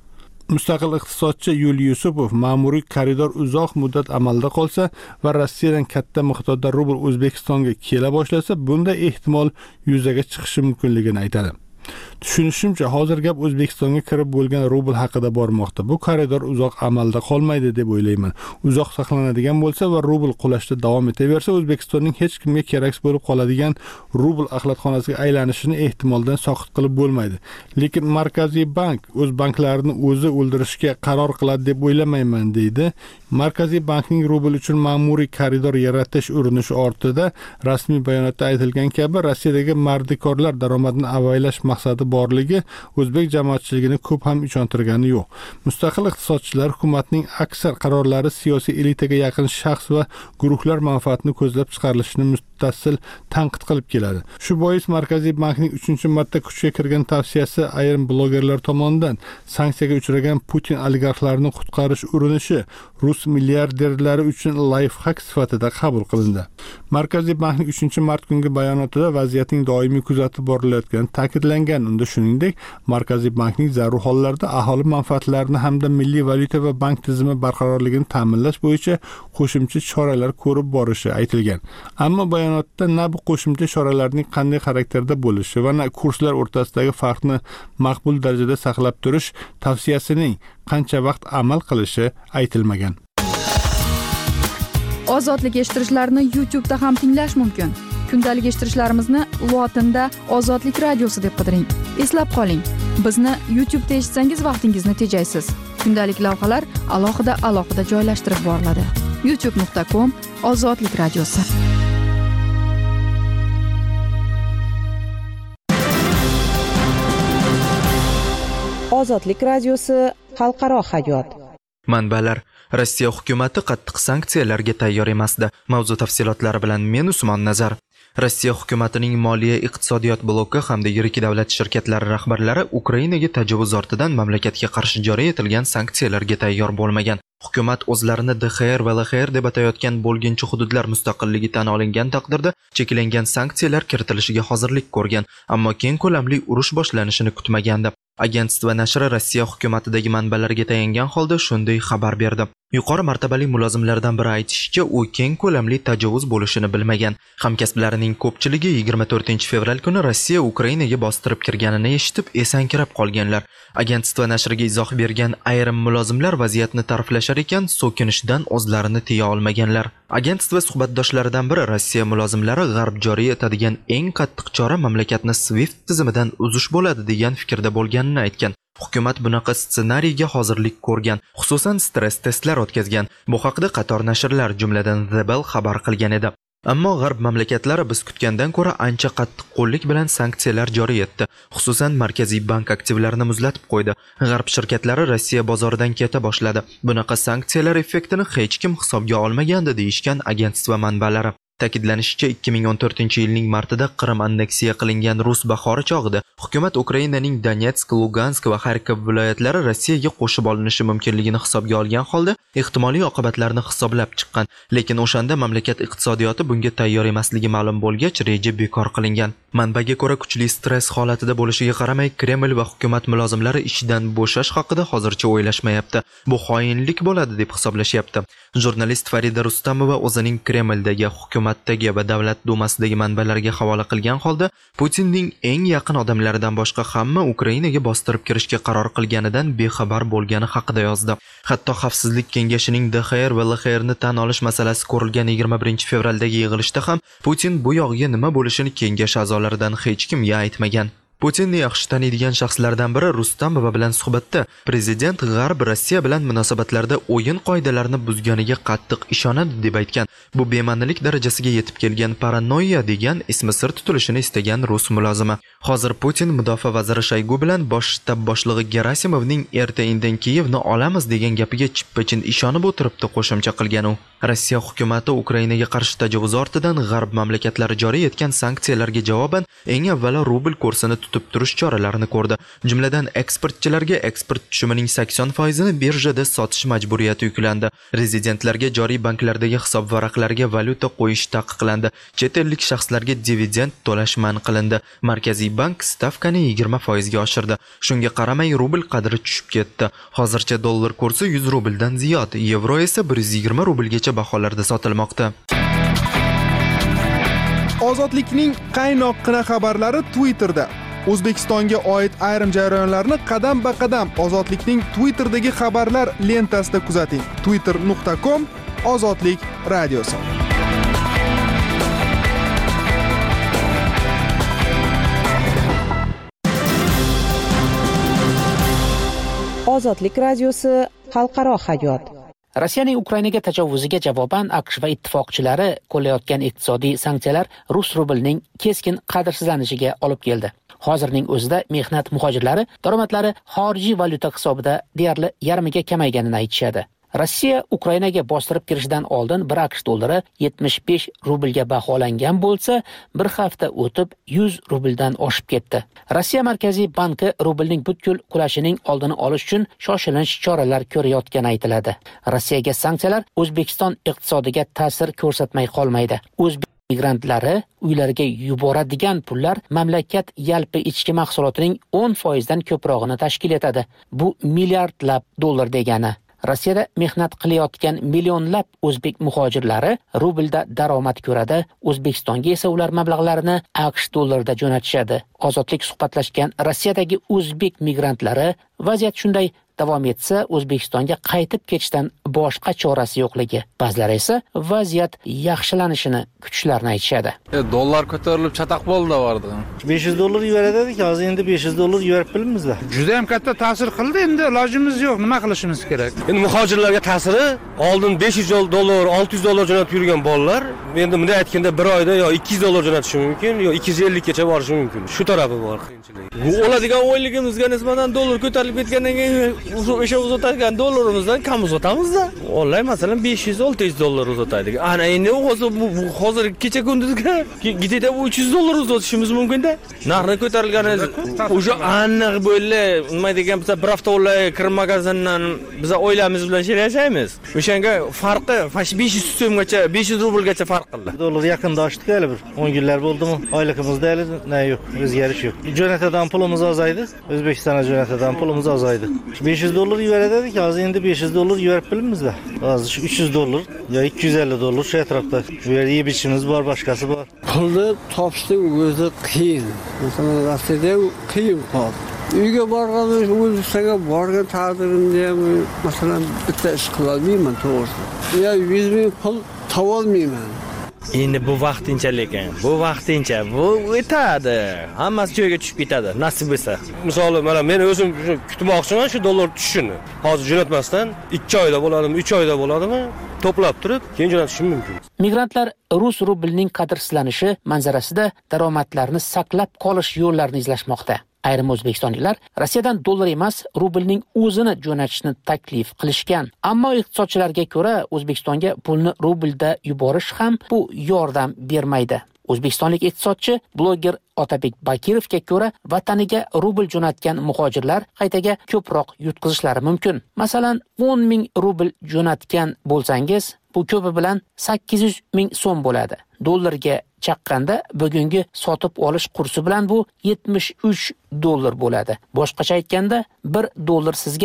Mustaqil iqtisodchi Yuliy Yusupov ma'muriy koridor uzoq muddat amalda qolsa va Rossiyadan katta miqdorda rubl O'zbekistonga kela boshlasa, bunda ehtimol yuzaga chiqishi mumkinligini aytadi. Tushunishimcha, hozir gap O'zbekistonga kirib bo'lgan rubl haqida bormoqda. Bu koridor uzoq amalda qolmaydi deb o'ylayman. Uzoq saqlanadigan bo'lsa va rubl qulashda davom etaversa, O'zbekistonning hech kimga keraksiz bo'lib qoladigan rubl axlatxonasiga aylanishini ehtimoldan soqit qilib bo'lmaydi. Lekin Markaziy bank o'z banklarini o'zi o'ldirishga qaror qiladi deb o'ylamayman, deydi. Markaziy bankning rubl uchun ma'muriy koridor yaratish urinishi ortida rasmiy bayonotda aytilgan kabi Rossiyadagi mardikorlar daromadini avaylash maqsadi borligi o'zbek jamoatchiligini ko'p ham ishontirgani yo'q. Mustaqil iqtisodchilar hukumatning aksar qarorlari siyosiy elitaga yaqin shaxs va guruhlar manfaatini ko'zlab chiqarilishini muttasil tanqid qilib keladi. Shu bois Markaziy bankning 3-marta kuchga kirgan tavsiyasi ayrim blogerlar tomonidan sanksiyaga uchragan Putin oligarxlarini qutqarish urinishi rus milliarderlari uchun lifehack sifatida qabul qilindi. Markaziy bankning 3-mart kungi bayonotida vaziyatning doimiy kuzatib borilayotgani ta'kidlangan. Unda shuningdek, Markaziy bankning zarur hollarda aholi manfaatlarini hamda milliy valyuta va bank tizimi barqarorligini ta'minlash bo'yicha qo'shimcha choralar ko'rib borishi aytilgan. Ammo bayonotda na bu qo'shimcha choralarning qanday xarakterda bo'lishi va na kurslar o'rtasidagi farqni maqbul darajada saqlab turish tavsiyasining qancha vaqt amal qilishi aytilmagan. Ozodlik eshittirishlarni YouTube'da ham tinglash mumkin. Kundalik eshittirishlarimizni lotinda Ozodlik radiosi deb qidiring. Eslab qoling, bizni YouTube'da eshitsangiz vaqtingizni tejaysiz. Kundalik lavhalar alohida joylashtirib boriladi. youtube.com/ozodlik radiosi. Ozodlik radiosi xalqaro hayot. Manbalar: Rossiya hukumati qattiq sanksiyalarga tayyor emasdi. Mavzu tafsilotlari bilan men Usmon Nazar. Rossiya hukumatining moliya iqtisodiyot bloki hamda yirik davlat shirkatlari rahbarlari Ukrainaga tajovuz ortidan mamlakatga qarshi joriy etilgan sanksiyalarga tayyor bo'lmagan. Hukumat o'zlarini DXR va LXR deb atayotgan bo'lginchi hududlar mustaqilligi tan olingan taqdirda cheklangan sanksiyalar kiritilishiga hozirlik ko'rgan, ammo keng ko'lamli urush boshlanishini kutmagandi. Agentство nashri Rossiya hukumatidagi manbalarga tayangan holda shunday xabar berdi. Yuqori martabali mulozimlardan biri aytishicha, u keng ko'lamli tajovuz bo'lishini bilmagan. Hamkasblarining ko'pchiligi 24-fevral kuni Rossiya Ukrainaga bostirib kirganini eshitib esankirab qolganlar. Agentство nashriga izoh bergan ayrim mulozimlar vaziyatni ta'riflashar ekan, so'kinishdan o'zlarini tiya olmaganlar. Agentство suhbatdoshlaridan biri Rossiya mulozimlari g'arb joriy etadigan eng qattiq chora mamlakatni SWIFT tizimidan uzish bo'ladi degan fikrda bo'lganini aytgan. Hukumat bunaqa ssenariyga hozirlik ko'rgan, xususan stress testlar o'tkazgan. Bu haqda qator nashrlar, jumladan The Bell xabar qilgan edi. Ammo g'arb mamlakatlari biz kutgandan ko'ra ancha qattiq qo'llik bilan sanksiyalar joriy etdi. Xususan Markaziy bank aktivlarini muzlatib qo'ydi. G'arb shirkatlari Rossiya bozoridan keta boshladi. Bunaqa sanksiyalar effektini hech kim hisobga olmagandi deyishgan agentство manbalari. Ta'kidlanishicha, 2014-yilning martida Qrim anneksiya qilingan rus bahori chog'ida hukumat Ukrainaning Donetsk, Lugansk va Xarkov viloyatlari Rossiyaga qo'shib olinishi mumkinligini hisobga olgan holda ehtimoliy oqibatlarni hisoblab chiqqan. Lekin o'shanda mamlakat iqtisodiyoti bunga tayyor emasligi ma'lum bo'lgach, reja bekor qilingan. Manbaga ko'ra, kuchli stress holatida bo'lishiga qaramay, Kreml va hukumat mulozimlari ishidan bo'shash haqida hozircha o'ylashmayapti. Bu xoinlik bo'ladi deb hisoblashyapti. Jurnalist Farida Rustamova o'zining Kremldagi hukumatdagi va davlat dumasidagi manbalarga havola qilgan holda Putinning eng yaqin odamlaridan boshqa hamma Ukrainaga bostirib kirishga qaror qilganidan bexabar bo'lgani haqida yozdi. Hatto Xavfsizlik kengashining DXR va LXR ni tan olish masalasi ko'rilgan 21-fevraldagi yig'ilishda ham Putin bu yog'iga nima bo'lishini kengash a'zolaridan hech kimga aytmagan. Putinni yaxshi taniydigan shaxslardan biri Rustamova bilan suhbatda prezident G'arb Rossiya bilan munosabatlarda o'yin qoidalarini buzganiga qattiq ishonadi deb aytgan. Bu bema'nilik darajasiga yetib kelgan paranoya degan ismi sir tutilishini istagan rus mulozimi. Hozir Putin mudofaa vaziri Shoygu bilan bosh shtab boshlig'i Gerasimovning erta-indin Kiyevni olamiz degan gapiga chippa-chin ishonib o'tiribdi, qo'shimcha qilgan u. Rossiya hukumati Ukrainaga qarshi tajovuz ortidan G'arb mamlakatlari joriy etgan sanksiyalarga javoban eng avvalo rubl kursini tutib turish choralarini ko'rdi. Jumladan, eksportchilarga eksport tushumining 80% birjada sotish majburiyati yuklandi. Rezidentlarga joriy banklardagi hisob varaqlariga valyuta qo'yish taqiqlandi. Chet ellik shaxslarga dividend to'lash man qilindi. Markaziy bank stavkani 20% ga oshirdi. Shunga qaramay rubl qadri tushib ketdi. Hozircha dollar kursi 100 rubldan ziyod, yevro esa 120 rublgacha baholarda sotilmoqda. Ozodlikning qaynoqqina xabarlari Twitterda. O'zbekistonga oid ayrim jarayonlarni qadam-ba-qadam Ozodlikning Twitterdagi xabarlar lentasida kuzating. twitter.com/ozodlik radiosi. Ozodlik radiosi xalqaro hayot. Rossiyaning Ukrainaga tajovuziga javoban AQSh va ittifoqchilari qo'llayotgan iqtisodiy sanksiyalar rus rublining keskin qadrsizlanishiga olib keldi. Hozirning o'zida mehnat muhojirlari daromadlari xorijiy valyuta hisobida deyarli yarmiga kamayganini aytishadi. Rossiya Ukrainaga bostirib kirishidan oldin 1 AQSh dollari 75 rublga baholangan bo'lsa, bir hafta o'tib 100 rubldan oshib ketdi. Rossiya Markaziy banki rublning butkul qulashining oldini olish uchun shoshilinch choralar ko'rayotgani aytiladi. Rossiyaga sanksiyalar O'zbekiston iqtisodiga ta'sir ko'rsatmay qolmaydi. O'zbek migrantlari uylariga yuboradigan pullar mamlakat yalpi ichki mahsulotining 10% dan ko'prog'ini tashkil etadi. Bu milliardlab dollar degani. Rossiyada mehnat qilayotgan millionlab o'zbek muhojirlari rublda daromad ko'radi, O'zbekistonga esa ular mablag'larini AQSh dollarida jo'natishadi. Ozodlik suhbatlashgan Rossiyadagi o'zbek migrantlari vaziyat shunday davom etsa, O'zbekistonga qaytib ketishdan boshqa chorasi yo'qligi. Ba'zilari esa vaziyat yaxshilanishini kutishlarini aytishadi. Dollar ko'tarilib chataq bo'ldi vardi. 500 dollar yuvarar edik, hozir endi 500 dollar yuvarib bilmizda. Juda ham katta ta'sir qildi, endi ilojimiz yo'q, nima qilishimiz kerak? Endi muhojirlarga ta'siri oldin 500 dollar, 600 dollar jo'natib yurgan bolalar endi bunday aytganda bir oyda yo 200 dollar jo'natishi mumkin, yo 250 gacha borishi mumkin. Shu tarafi bor qiyinchilik. Bu oladigan oyligimizga nisbatan dollar ko'tarilib ketgandan keyin o'sha uzatgan dollarimizdan kam uzatamizda. Vallahi masalan 500-600 dollar uzataydik. Ana endi hozir kecha kunduzga gidida 300 dollar uzatishimiz mumkin-da. Narxi ko'tarilgani o'sha aniq bo'ldi. Nima degan bo'lsa, bir hafta o'lay kirim magazindan biz oilamiz bilan yashaymiz. O'shanga farqi 500 so'mgacha, 500 rublgacha farq qildi. Dollar yaqinda oshdi hali bir 10 kunlar bo'ldimi? Oyligimizda hali yo'q, o'zgarish yo'q. Jo'natadan pulimiz ozaydi, O'zbekistonga jo'natadan pulimiz ozaydi. 500 dollar yuvarar edik, hozir endi 500 dollar yuvarib bilmizda. Hozir 300 dollar yo 250 dollar shu atrofda. Bu yerda yeb ichimiz bor, boshqasi bor. Pulni topishning o'zi qiyin. Masalan, Rossiyada qiyin qoldi. Uyga borganmiz, O'zbekistonga borgan taqdirimda ham masalan bitta ish qila olmayman to'g'risi. Ya 100 ming pul topolmayman. Endi bu vaqtinchalik ekan. Bu vaqtincha, bu o'tadi. Hammasi joyiga tushib ketadi, nasib bo'lsa. Misol, mana men o'zim kutmoqchiman shu dollar tushishini. Hozir jo'natmasdan 2 oyda bo'ladimi, 3 oyda bo'ladimi, to'plab turib, keyin jo'natishim mumkin. Migrantlar rus rublining qadrsizlanishi manzarasida daromadlarni saqlab qolish yo'llarini izlashmoqda. Ayrim o'zbekistonliklar Rossiyadan dollar emas, rublning o'zini jo'natishni taklif qilishgan. Ammo iqtisodchilarga ko'ra, O'zbekistonga pulni rublda yuborish ham bu yordam bermaydi. O'zbekistonlik iqtisodchi bloger Otabek Bakirovga ko'ra, vataniga rubl jo'natgan muhojirlar qaytaga ko'proq yutqizishlari mumkin. Masalan, 10 ming rubl jo'natgan bo'lsangiz, bu ko'pi bilan 800 ming so'm bo'ladi. Dollarga chaqqanda bugungi sotib olish kursi bilan bu 73 dollar bo'ladi. Boshqacha aytganda, 1 dollar sizga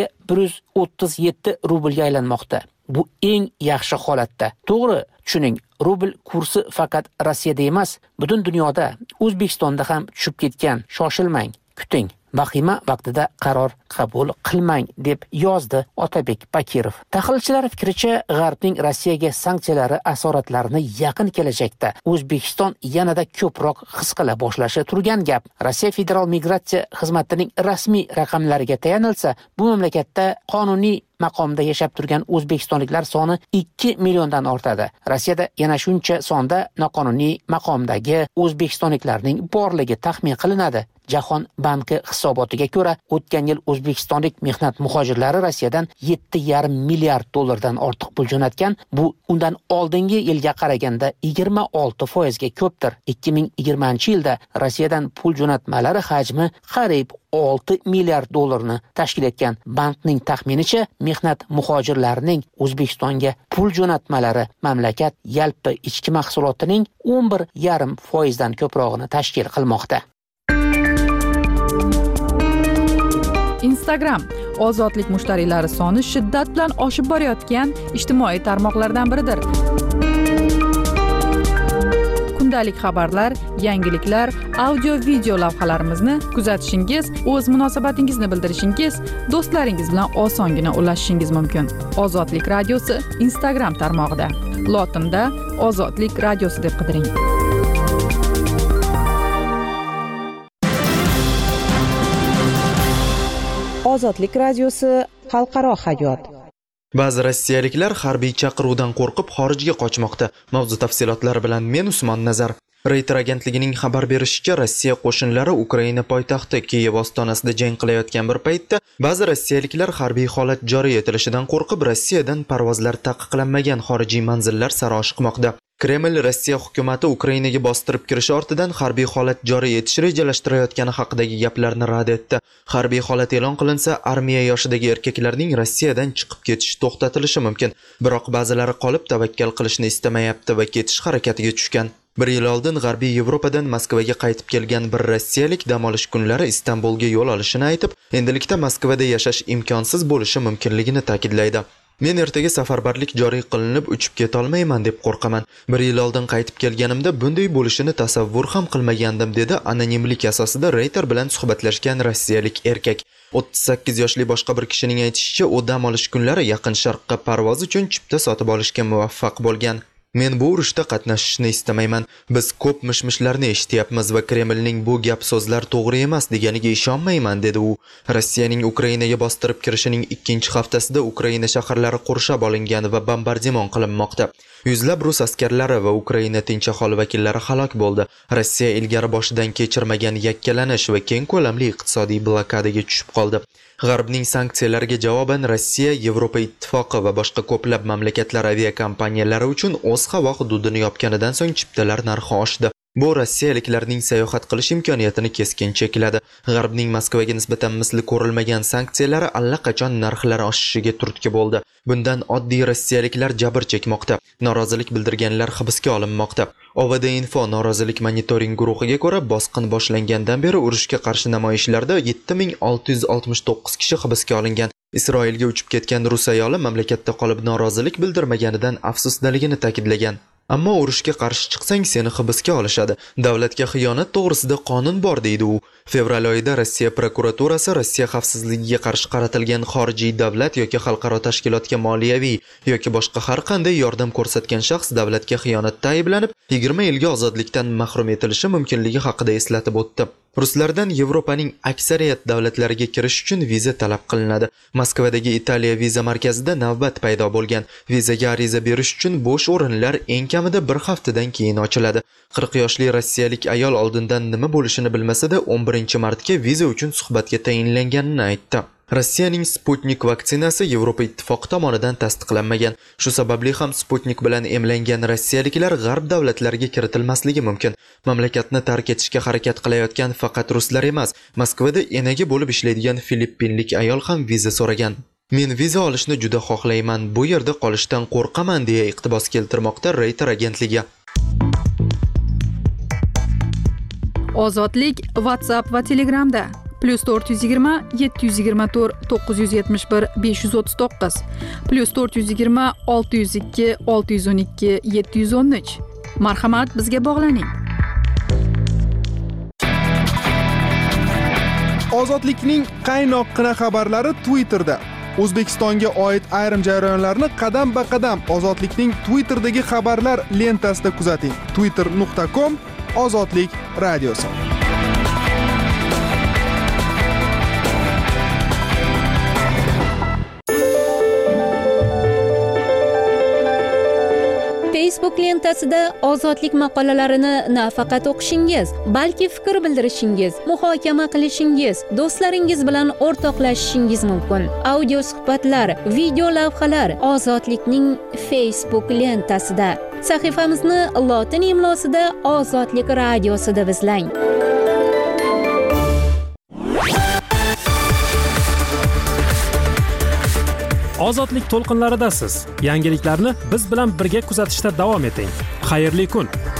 137 rublga aylanmoqda. Bu eng yaxshi holatda. To'g'ri, tushuning, rubl kursi faqat Rossiyada emas, butun dunyoda, O'zbekistonda ham tushib ketgan. Shoshilmang, kuting. Vahima vaqtida qaror qabul qilmang, deb yozdi Otabek Bakirov. Tahlilchilar fikricha, G'arbning Rossiyaga sanksiyalari asoratlarini yaqin kelajakda O'zbekiston yanada ko'proq his qila boshlashi turgan gap. Rossiya Federal migratsiya xizmatining rasmiy raqamlariga tayanilsa, bu mamlakatda qonuniy maqomda yashab turgan o'zbekistonliklar soni 2 milliondan ortadi. Rossiyada yana shuncha sonda noqonuniy maqomdagi o'zbekistonliklarning borligi taxmin qilinadi. Jahon banki hisobotiga ko'ra, o'tgan yil o'zbekistonlik mehnat muhojirlari Rossiyadan 7,5 milliard dollardan ortiq pul jo'natgan. Bu undan oldingi yilga qaraganda 26% ga ko'pdir. 2020-yilda Rossiyadan pul jo'natmalari hajmi qariyb 6 milliard dollarni tashkil etgan. Bankning taxminicha, mehnat muhojirlarining O'zbekistonga pul jo'natmalari mamlakat yalpi ichki mahsulotining 11,5% dan ko'prog'ini tashkil qilmoqda. Instagram ozodlik mushtariylari soni shiddat bilan oshib borayotgan ijtimoiy tarmoqlardan biridir. Kundalik xabarlar, yangiliklar, audio-video lavhalarimizni kuzatishingiz, o'z munosabatingizni bildirishingiz, do'stlaringiz bilan osongina ulashishingiz mumkin. Ozodlik radiosi Instagram tarmog'ida. Lotinda Ozodlik radiosi deb qidiring. Ozodlik radiosi xalqaro hayot. Ba'zi rossiyaliklar harbiy chaqiruvdan qo'rqib xorijga qochmoqda. Mavzu tafsilotlari bilan men Usmon Nazar. Reuters agentligining xabar berishicha, Rossiya qo'shinlari Ukraina poytaxti Kiyev ostonasida jang qilayotgan bir paytda ba'zi rossiyaliklar harbiy holat joriy etilishidan qo'rqib Rossiyadan parvozlar taqiqlanmagan xorijiy manzillar sari oshiqmoqda. Kreml Rossiya hukumati Ukrainaga bostirib kirish ortidan harbiy holat joriy etish rejalashtirayotgani haqidagi gaplarni rad etdi. Harbiy holat e'lon qilinsa, armiya yoshidagi erkaklarning Rossiyadan chiqib ketishi to'xtatilishi mumkin. Biroq ba'zilari qolib tavakkal qilishni istamayapti va ketish harakatiga tushgan. Bir yil oldin G'arbiy Yevropadan Moskvaga qaytib kelgan bir rossiyalik dam olish kunlari Istanbulga yo'l olishini aytib, endilikda Moskvada yashash imkonsiz bo'lishi mumkinligini ta'kidlaydi. Men ertaga safarbarlik joriy qilinib uchib keta olmayman deb qo'rqaman. Bir yil oldin qaytib kelganimda bunday bo'lishini tasavvur ham qilmagandim, dedi anonimlik asosida Reuters bilan suhbatlashgan rossiyalik erkak. 38 yoshli boshqa bir kishining aytishicha, u dam olish kunlari Yaqin Sharqqa parvoz uchun chipta sotib olishga muvaffaq bo'lgan. Men bu urushda qatnashishni istamayman. Biz ko'p mish-mishlarni eshityapmiz va Kremlning bu gap so'zlar to'g'ri emas deganiga ishonmayman, dedi u. Rossiyaning Ukrainaga bostirib kirishining 2-haftasida Ukraina shaharlari qurshab olingan va bombardimon qilinmoqda. Yuzlab rus askarlari va Ukraina tinch aholi vakillari halok bo'ldi. Rossiya ilgari boshidan kechirmagan yakkalanish va keng ko'lamli iqtisodiy blokadaga tushib qoldi. G'arbning sanksiyalariga javoban Rossiya, Yevropa ittifoqi va boshqa ko'plab mamlakatlar aviakompaniyalari uchun o'z havo hududini yopganidan so'ng chiptalar narxi oshdi. Bu rossiyaliklarning sayohat qilish imkoniyatini keskin chekladi. G'arbning Moskvaga nisbatan misli ko'rilmagan sanksiyalari allaqachon narxlar oshishiga turtki bo'ldi. Bundan oddiy rossiyaliklar jabr chekmoqda. Norozilik bildirganlar hibsga olinmoqda. OVD-Info norozilik monitoring guruhiga ko'ra, bosqin boshlangandan beri urushga qarshi namoyishlarda 7669 kishi hibsga olingan. Isroilga uchib ketgan rus ayoli mamlakatda qolib norozilik bildirmaganidan afsusdaligini ta'kidlagan. Ammo urushga qarshi chiqsang seni hibsga olishadi. Davlatga xiyonat to'g'risida qonun bor, deydi u. Fevral oyida Rossiya prokuraturasi Rossiya xavfsizligiga qarshi qaratilgan xorijiy davlat yoki xalqaro tashkilotga moliyaviy yoki boshqa har qanday yordam ko'rsatgan shaxs davlatga xiyonatda ayblanib 20 yilga ozodlikdan mahrum etilishi mumkinligi haqida eslatib o'tdi. Ruslardan Yevropaning aksariyat davlatlariga kirish uchun viza talab qilinadi. Moskvadagi Italiya viza markazida navbat paydo bo'lgan. Vizaga ariza berish uchun bo'sh o'rinlar eng kamida bir haftadan keyin ochiladi. 40 yoshli rossiyalik ayol oldindan nima bo'lishini bilmasa-da 11-martga viza uchun suhbatga tayinlanganini aytdi. Rossiyaning Sputnik vaksinasi Yevropa ittifoqi tomonidan tasdiqlanmagan. Shu sababli ham Sputnik bilan emlangan rossiyaliklar g'arb davlatlariga kiritilmasligi mumkin. Mamlakatni tark etishga harakat qilayotgan faqat ruslar emas, Moskvada enaga bo'lib ishlaydigan filippinlik ayol ham viza so'ragan. Men viza olishni juda xohlayman, bu yerda qolishdan qo'rqaman, deya iqtibos keltirmoqda Reuters agentligi. Ozodlik WhatsApp va Telegramda +420 724 971 539 +420 602 612 713. Marhamat, bizga bog'laning. Ozodlikning qaynoqqina xabarlari Twitterda. O'zbekistonga oid ayrim jarayonlarni qadam-ba-qadam Ozodlikning Twitterdagi xabarlar lentasida kuzating. twitter.com Ozodlik radiosi. Facebook lentasida ozodlik maqolalarini nafaqat o'qishingiz, balki fikr bildirishingiz, muhokama qilishingiz, do'stlaringiz bilan o'rtoqlashishingiz mumkin. Audio suhbatlar, video lavhalar Ozodlikning Facebook lentasida. Sahifamizni lotin imlosida Ozodlik radiosi deb izlang. Ozodlik to'lqinlaridasiz. Yangiliklarni biz bilan birga kuzatishda davom eting. Xayrli kun.